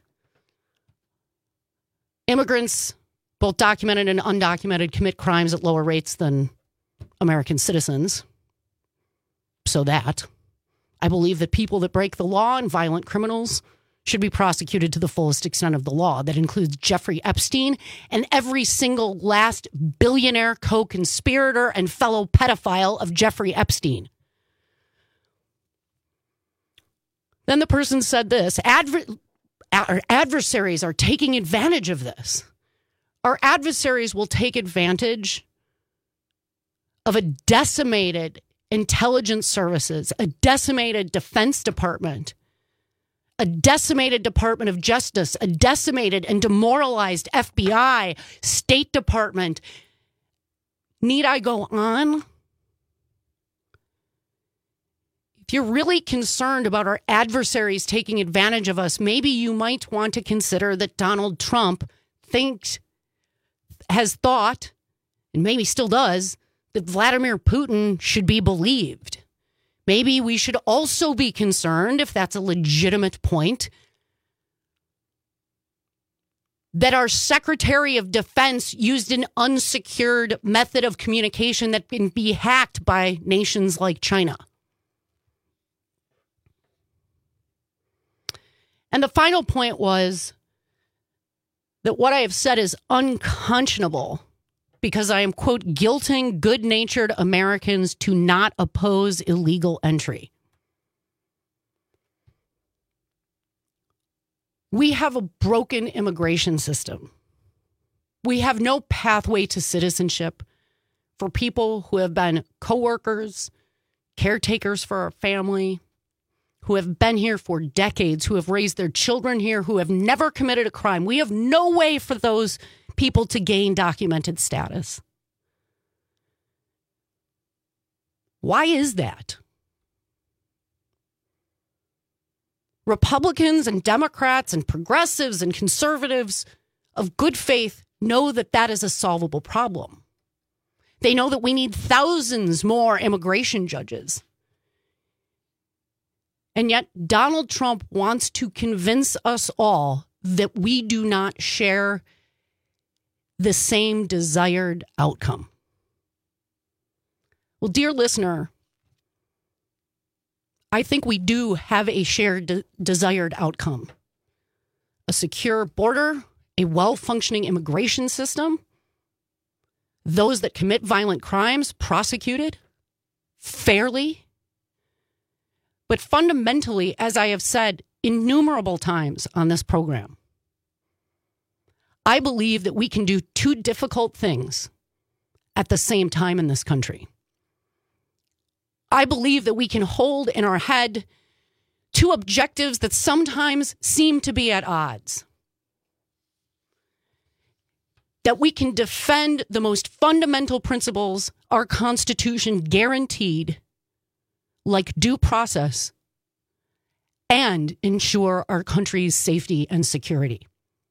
Immigrants, both documented and undocumented, commit crimes at lower rates than American citizens. So that I believe that people that break the law and violent criminals should be prosecuted to the fullest extent of the law. That includes Jeffrey Epstein and every single last billionaire co-conspirator and fellow pedophile of Jeffrey Epstein. Then the person said this, Adver- our adversaries are taking advantage of this. Our adversaries will take advantage of a decimated intelligence services, a decimated Defense Department, a decimated Department of Justice, a decimated and demoralized F B I, State Department. Need I go on? If you're really concerned about our adversaries taking advantage of us, maybe you might want to consider that Donald Trump thinks, has thought, and maybe still does, that Vladimir Putin should be believed. Maybe we should also be concerned, if that's a legitimate point, that our Secretary of Defense used an unsecured method of communication that can be hacked by nations like China. And the final point was that what I have said is unconscionable because I am, quote, guilting good-natured Americans to not oppose illegal entry. We have a broken immigration system. We have no pathway to citizenship for people who have been coworkers, caretakers for our family, who have been here for decades, who have raised their children here, who have never committed a crime. We have no way for those people to gain documented status. Why is that? Republicans and Democrats and progressives and conservatives of good faith know that that is a solvable problem. They know that we need thousands more immigration judges. And yet Donald Trump wants to convince us all that we do not share the same desired outcome. Well, dear listener, I think we do have a shared de- desired outcome. A secure border, a well-functioning immigration system, those that commit violent crimes prosecuted fairly. But fundamentally, as I have said innumerable times on this program, I believe that we can do two difficult things at the same time in this country. I believe that we can hold in our head two objectives that sometimes seem to be at odds. That we can defend the most fundamental principles our Constitution guaranteed, like due process, and ensure our country's safety and security.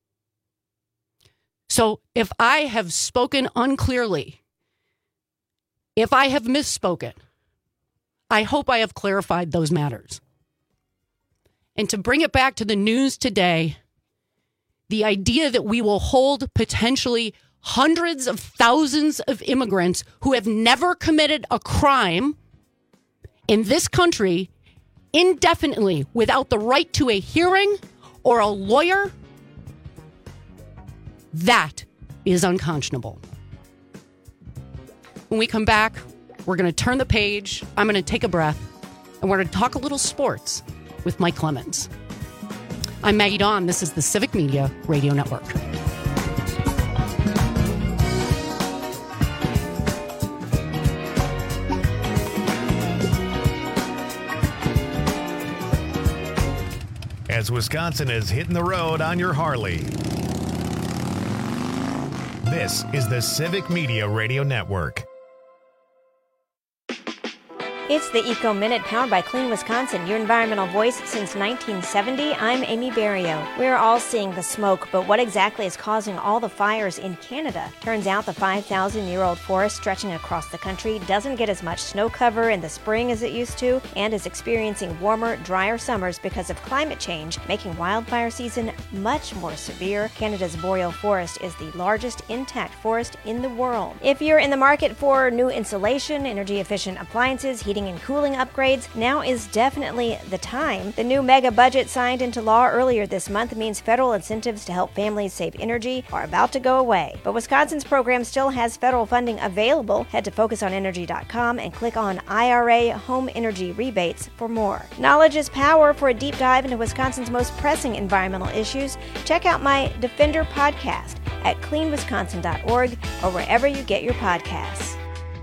So if I have spoken unclearly, if I have misspoken, I hope I have clarified those matters. And to bring it back to the news today, the idea that we will hold potentially hundreds of thousands of immigrants who have never committed a crime in this country indefinitely without the right to a hearing or a lawyer, that is unconscionable. When we come back, we're going to turn the page. I'm going to take a breath, and we're going to talk a little sports with Mike Clemens. I'm Maggie Dawn. This is the Civic Media Radio Network.
As Wisconsin is hitting the road on your Harley. This is the Civic Media Radio Network.
It's the Eco Minute, powered by Clean Wisconsin, your environmental voice since nineteen seventy. I'm Amy Barrio. We're all seeing the smoke, but what exactly is causing all the fires in Canada? Turns out the five thousand year old forest stretching across the country doesn't get as much snow cover in the spring as it used to, and is experiencing warmer, drier summers because of climate change, making wildfire season much more severe. Canada's boreal forest is the largest intact forest in the world. If you're in the market for new insulation, energy-efficient appliances, heating and cooling upgrades, now is definitely the time. The new mega budget signed into law earlier this month means federal incentives to help families save energy are about to go away. But Wisconsin's program still has federal funding available. Head to focus on energy dot com and click on I R A Home Energy Rebates for more. Knowledge is power. For a deep dive into Wisconsin's most pressing environmental issues, check out my Defender podcast at clean wisconsin dot org or wherever you get your podcasts.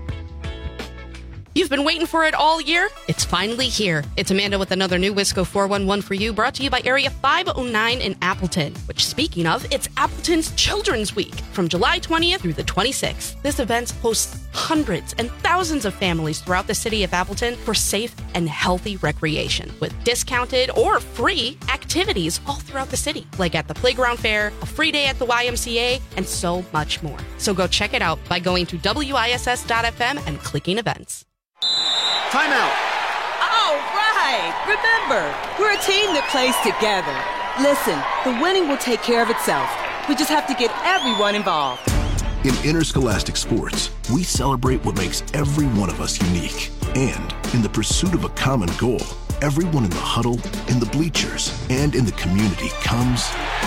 You've been waiting for it all year? It's finally here. It's Amanda with another new Wisco four one one for you, brought to you by Area five oh nine in Appleton, which, speaking of, it's Appleton's Children's Week from July twentieth through the twenty-sixth. This event hosts hundreds and thousands of families throughout the city of Appleton for safe and healthy recreation with discounted or free activities all throughout the city, like at the playground fair, a free day at the Y M C A, and so much more. So go check it out by going to W I S S dot F M and clicking events.
Timeout. All right. Remember, we're a team that plays together. Listen, the winning will take care of itself. We just have to get everyone involved.
In interscholastic sports, we celebrate what makes every one of us unique. And in the pursuit of a common goal, everyone in the huddle, in the bleachers, and in the community comes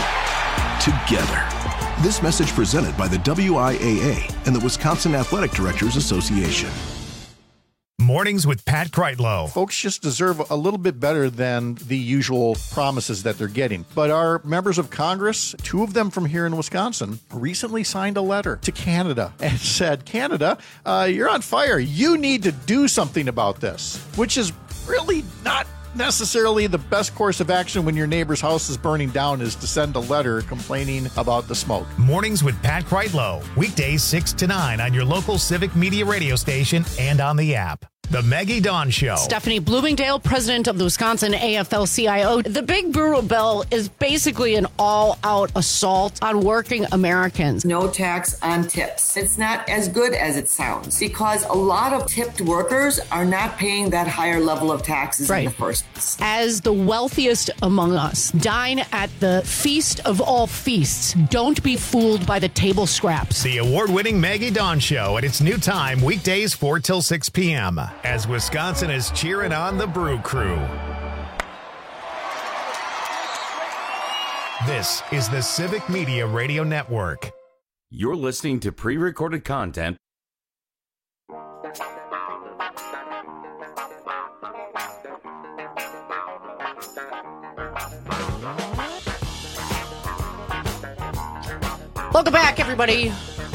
together. This message presented by the W I A A and the Wisconsin Athletic Directors Association.
Mornings with Pat Kreitlow.
Folks just deserve a little bit better than the usual promises that they're getting. But our members of Congress, two of them from here in Wisconsin, recently signed a letter to Canada and said, Canada, uh, you're on fire. You need to do something about this, which is really not necessarily the best course of action when your neighbor's house is burning down, is to send a letter complaining about the smoke.
Mornings with Pat Kreitlow. Weekdays six to nine on your local Civic Media radio station and on the app. The Maggie Dawn Show.
Stephanie Bloomingdale, president of the Wisconsin A F L C I O. The Big Brutal Bill is basically an all-out assault on working Americans.
No tax on tips. It's not as good as it sounds because a lot of tipped workers are not paying that higher level of taxes
right.
in the first place.
As the wealthiest among us, dine at the feast of all feasts. Don't be fooled by the table scraps.
The award-winning Maggie Dawn Show at its new time, weekdays four till six p.m. as Wisconsin is cheering on the Brew Crew. This is the Civic Media Radio Network.
You're listening to pre-recorded content.
Welcome back, everybody.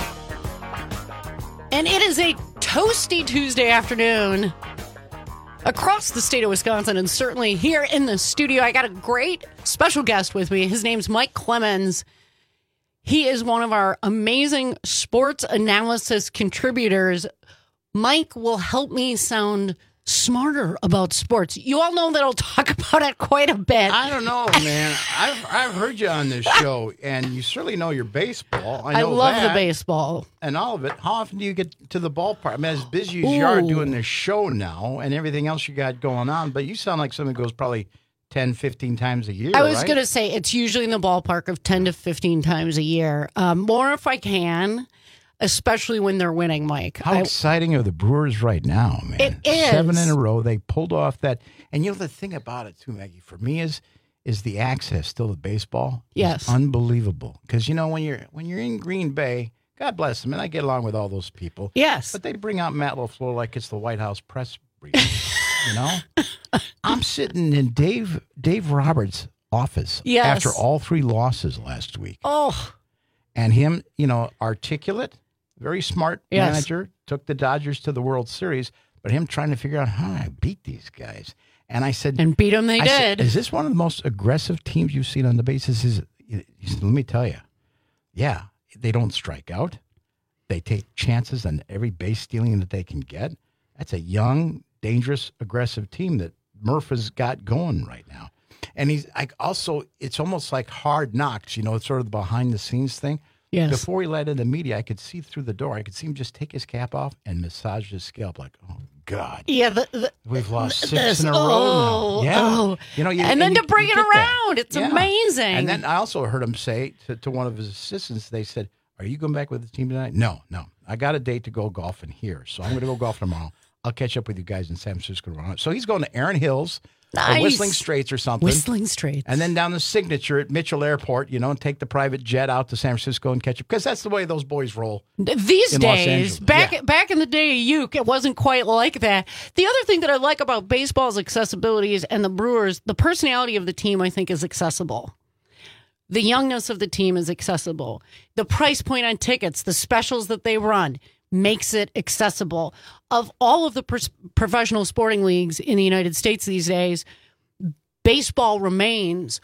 And it is a toasty Tuesday afternoon across the state of Wisconsin, and certainly here in the studio. I got a great special guest with me. His name's Mike Clemens. He is one of our amazing sports analysis contributors. Mike will help me sound smarter about sports. You all know that I'll talk about it quite a bit.
I don't know, man. I've I've heard you on this show, and you certainly know your baseball. I, know
I love
that,
the baseball.
And all of it. How often do you get to the ballpark? I mean, as busy as Ooh. you are doing this show now and everything else you got going on, but you sound like someone who goes probably ten, fifteen times a year,
I was
right?
going to say it's usually in the ballpark of ten to fifteen times a year. Um, more if I can. Especially when they're winning, Mike.
How
I,
exciting are the Brewers right now, man?
It is.
Seven in a row. They pulled off that. And you know, the thing about it, too, Maggie, for me is is the access still to baseball.
Yes.
It's unbelievable. Because, you know, when you're when you're in Green Bay, God bless them, and I get along with all those people.
Yes.
But they bring out Matt LaFleur like it's the White House press briefing, you know? I'm sitting in Dave Dave Roberts' office
Yes.
after all three losses last week.
Oh.
And him, you know, articulate, very smart
Yes.
manager, took the Dodgers to the World Series, but him trying to figure out how do I beat these guys. And I said,
and beat them they
I
did.
said, is this one of the most aggressive teams you've seen on the bases? He said, he said, let me tell you, yeah, they don't strike out. They take chances on every base stealing that they can get. That's a young, dangerous, aggressive team that Murph has got going right now. And he's like, also, it's almost like Hard Knocks, you know, it's sort of the behind the scenes thing.
Yes.
Before he let in the media, I could see through the door. I could see him just take his cap off and massage his scalp like, oh, God.
Yeah, the, the,
We've lost six
this,
in a row
oh,
now. Yeah.
oh.
You know, you,
and then
you,
to bring
you
it
get that.
around, it's
Yeah.
amazing.
And then I also heard him say to, to one of his assistants, they said, are you going back with the team tonight? No, no. I got a date to go golfing here, so I'm going to go golf tomorrow. I'll catch up with you guys in San Francisco tomorrow. So he's going to Aaron Hills,
Nice.
or Whistling Straits or something.
Whistling Straits.
And then down the Signature at Mitchell Airport, you know, and take the private jet out to San Francisco and catch up. Because that's the way those boys roll.
These
in Los
days,
Angeles.
back
Yeah.
back in the day of Uke, it wasn't quite like that. The other thing that I like about baseball's accessibility is, and the Brewers, the personality of the team, I think, is accessible. The youngness of the team is accessible. The price point on tickets, the specials that they run, makes it accessible. Of all of the pros- professional sporting leagues in the United States these days, baseball remains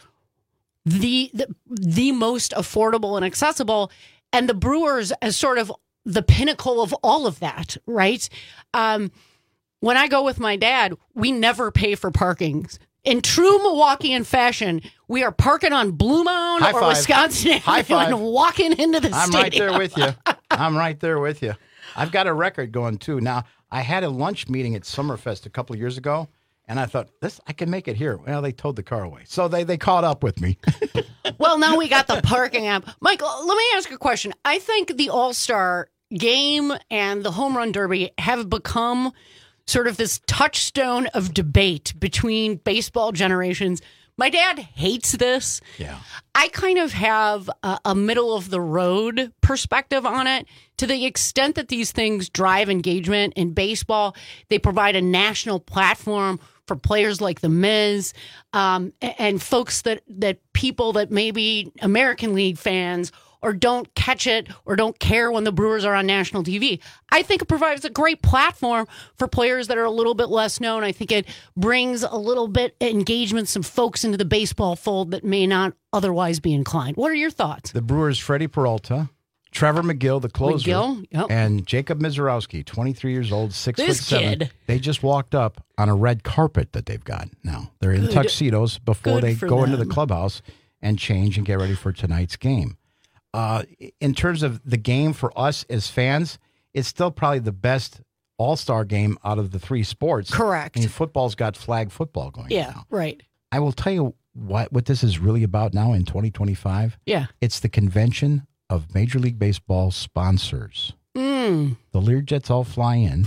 the, the the most affordable and accessible, and the Brewers as sort of the pinnacle of all of that, right? Um, when I go with my dad, we never pay for parking. In true Milwaukeean fashion, we are parking on Blue Mound
High
or
five.
Wisconsin
High
Avenue
five.
and walking into the
I'm
stadium.
right there with you. I'm right there with you. I've got a record going, too. Now, I had a lunch meeting at Summerfest a couple of years ago, and I thought, this I can make it here. Well, they towed the car away. So they, they caught up with me.
Well, now we got the parking app. Michael, let me ask you a question. I think the All-Star game and the Home Run Derby have become sort of this touchstone of debate between baseball generations. My dad hates this.
Yeah.
I kind of have a, a middle of the road perspective on it. To the extent that these things drive engagement in baseball, they provide a national platform for players like The Miz um, and, and folks that, that people that maybe American League fans or don't catch it or don't care when the Brewers are on national T V. I think it provides a great platform for players that are a little bit less known. I think it brings a little bit of engagement, some folks into the baseball fold that may not otherwise be inclined. What are your thoughts?
The Brewers, Freddie Peralta, Trevor McGill, the closer,
McGill, yep.
and Jacob Mizorowski, twenty-three years old, six
This
foot seven.
kid.
They just walked up on a red carpet that they've got now. They're in
Good.
tuxedos before
Good
they
for
go into the
them.
clubhouse and change and get ready for tonight's game. Uh, in terms of the game for us as fans, it's still probably the best all-star game out of the three sports.
Correct.
I mean, football's got flag football going
Yeah,
now.
right.
I will tell you what, what this is really about now in twenty twenty-five.
Yeah.
It's the convention of Major League Baseball sponsors.
Mm.
The Learjets all fly in.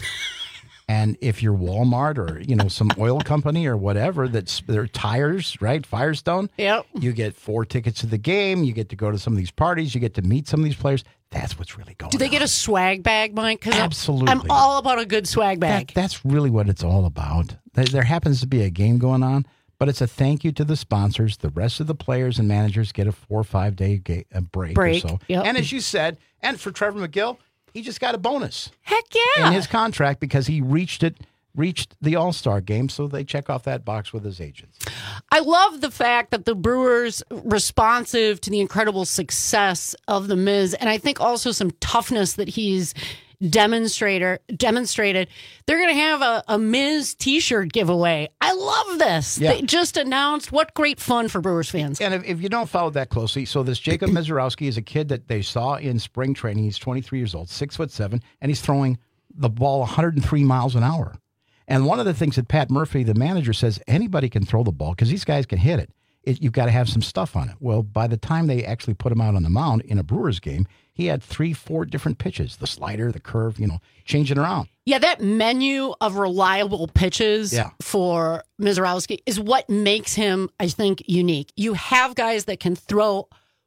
And if you're Walmart or, you know, some oil company or whatever, that's their tires, right? Firestone.
Yep.
You get four tickets to the game. You get to go to some of these parties. You get to meet some of these players. That's what's really going on.
Do they get a swag bag, Mike? 'Cause I'm-
Absolutely.
I'm all about a good swag bag.
That, that's really what it's all about. There, there happens to be a game going on, but it's a thank you to the sponsors. The rest of the players and managers get a four or five day ga- a break,
Break,
or so.
yep.
And as you said, and for Trevor McGill, he just got a bonus
Heck yeah.
in his contract because he reached it, reached the All-Star game, so they check off that box with his agents.
I love the fact that the Brewers, responsive to the incredible success of The Miz, and I think also some toughness that he's demonstrator demonstrated, they're going to have a, a Miz T-shirt giveaway. I love this.
Yeah.
They just announced. What great fun for Brewers fans.
And if, if you don't follow that closely, so this Jacob Mizorowski is a kid that they saw in spring training. He's twenty-three years old, six foot seven, and he's throwing the ball one hundred three miles an hour. And one of the things that Pat Murphy, the manager, says, anybody can throw the ball because these guys can hit it. it. You've got to have some stuff on it. Well, by the time they actually put him out on the mound in a Brewers game, he had three, four different pitches, the slider, the curve, you know, changing around.
Yeah, that menu of reliable pitches
Yeah.
for Mizorowski is what makes him, I think, unique. You have guys that can throw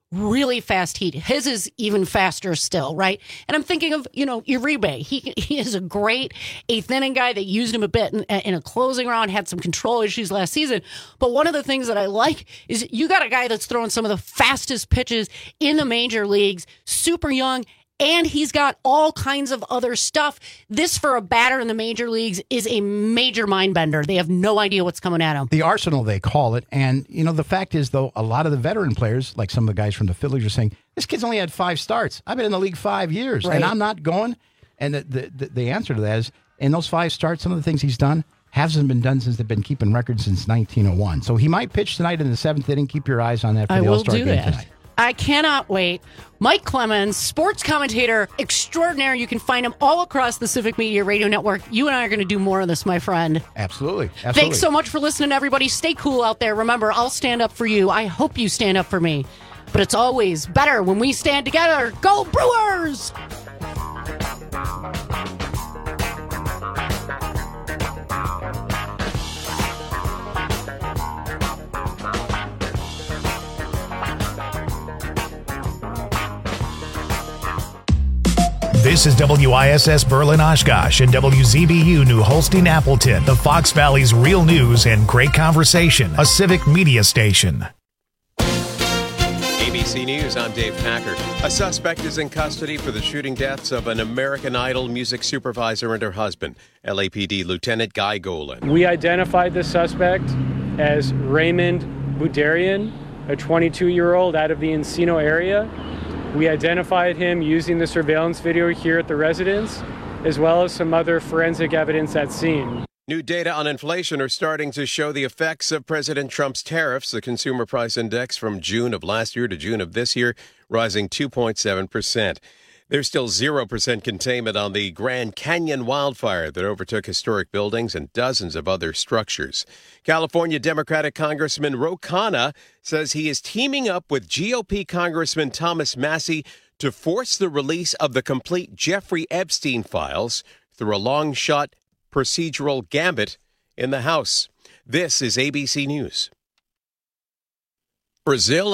really fast heat. His is even faster still, right? And I'm thinking of, you know, Uribe. He he is a great eighth inning guy. They used him a bit in, in a closing round, had some control issues last season. But one of the things that I like is you got a guy that's throwing some of the fastest pitches in the major leagues, super young, and he's got all kinds of other stuff. This, for a batter in the major leagues, is a major mind bender. They have no idea what's coming at them.
The arsenal, they call it. And, you know, the fact is, though, a lot of the veteran players, like some of the guys from the Phillies, are saying, this kid's only had five starts. I've been in the league five years,
Right.
and I'm not going. And the, the, the, the answer to that is, in those five starts, some of the things he's done hasn't been done since they've been keeping records since nineteen oh one. So he might pitch tonight in the seventh inning. Keep your eyes on that for
I
the
will
All-Star
do
game
that.
tonight.
I cannot wait. Mike Clemens, sports commentator extraordinaire. You can find him all across the Civic Media Radio Network. You and I are going to do more of this, my friend.
Absolutely. Absolutely.
Thanks so much for listening, everybody. Stay cool out there. Remember, I'll stand up for you. I hope you stand up for me. But it's always better when we stand together. Go Brewers!
This is W I S S Berlin Oshkosh and W Z B U New Holstein Appleton, the Fox Valley's real news and great conversation, a civic media station.
A B C News, I'm Dave Packer. A suspect is in custody for the shooting deaths of an American Idol music supervisor and her husband. L A P D Lieutenant Guy Golan.
We identified the suspect as Raymond Budarian, a twenty-two-year-old out of the Encino area. We identified him using the surveillance video here at the residence, as well as some other forensic evidence at scene.
New data on inflation are starting to show the effects of President Trump's tariffs. The Consumer Price Index from June of last year to June of this year rising two point seven percent. There's still zero percent containment on the Grand Canyon wildfire that overtook historic buildings and dozens of other structures. California Democratic Congressman Ro Khanna says he is teaming up with G O P Congressman Thomas Massie to force the release of the complete Jeffrey Epstein files through a long-shot procedural gambit in the House. This is A B C News. Brazil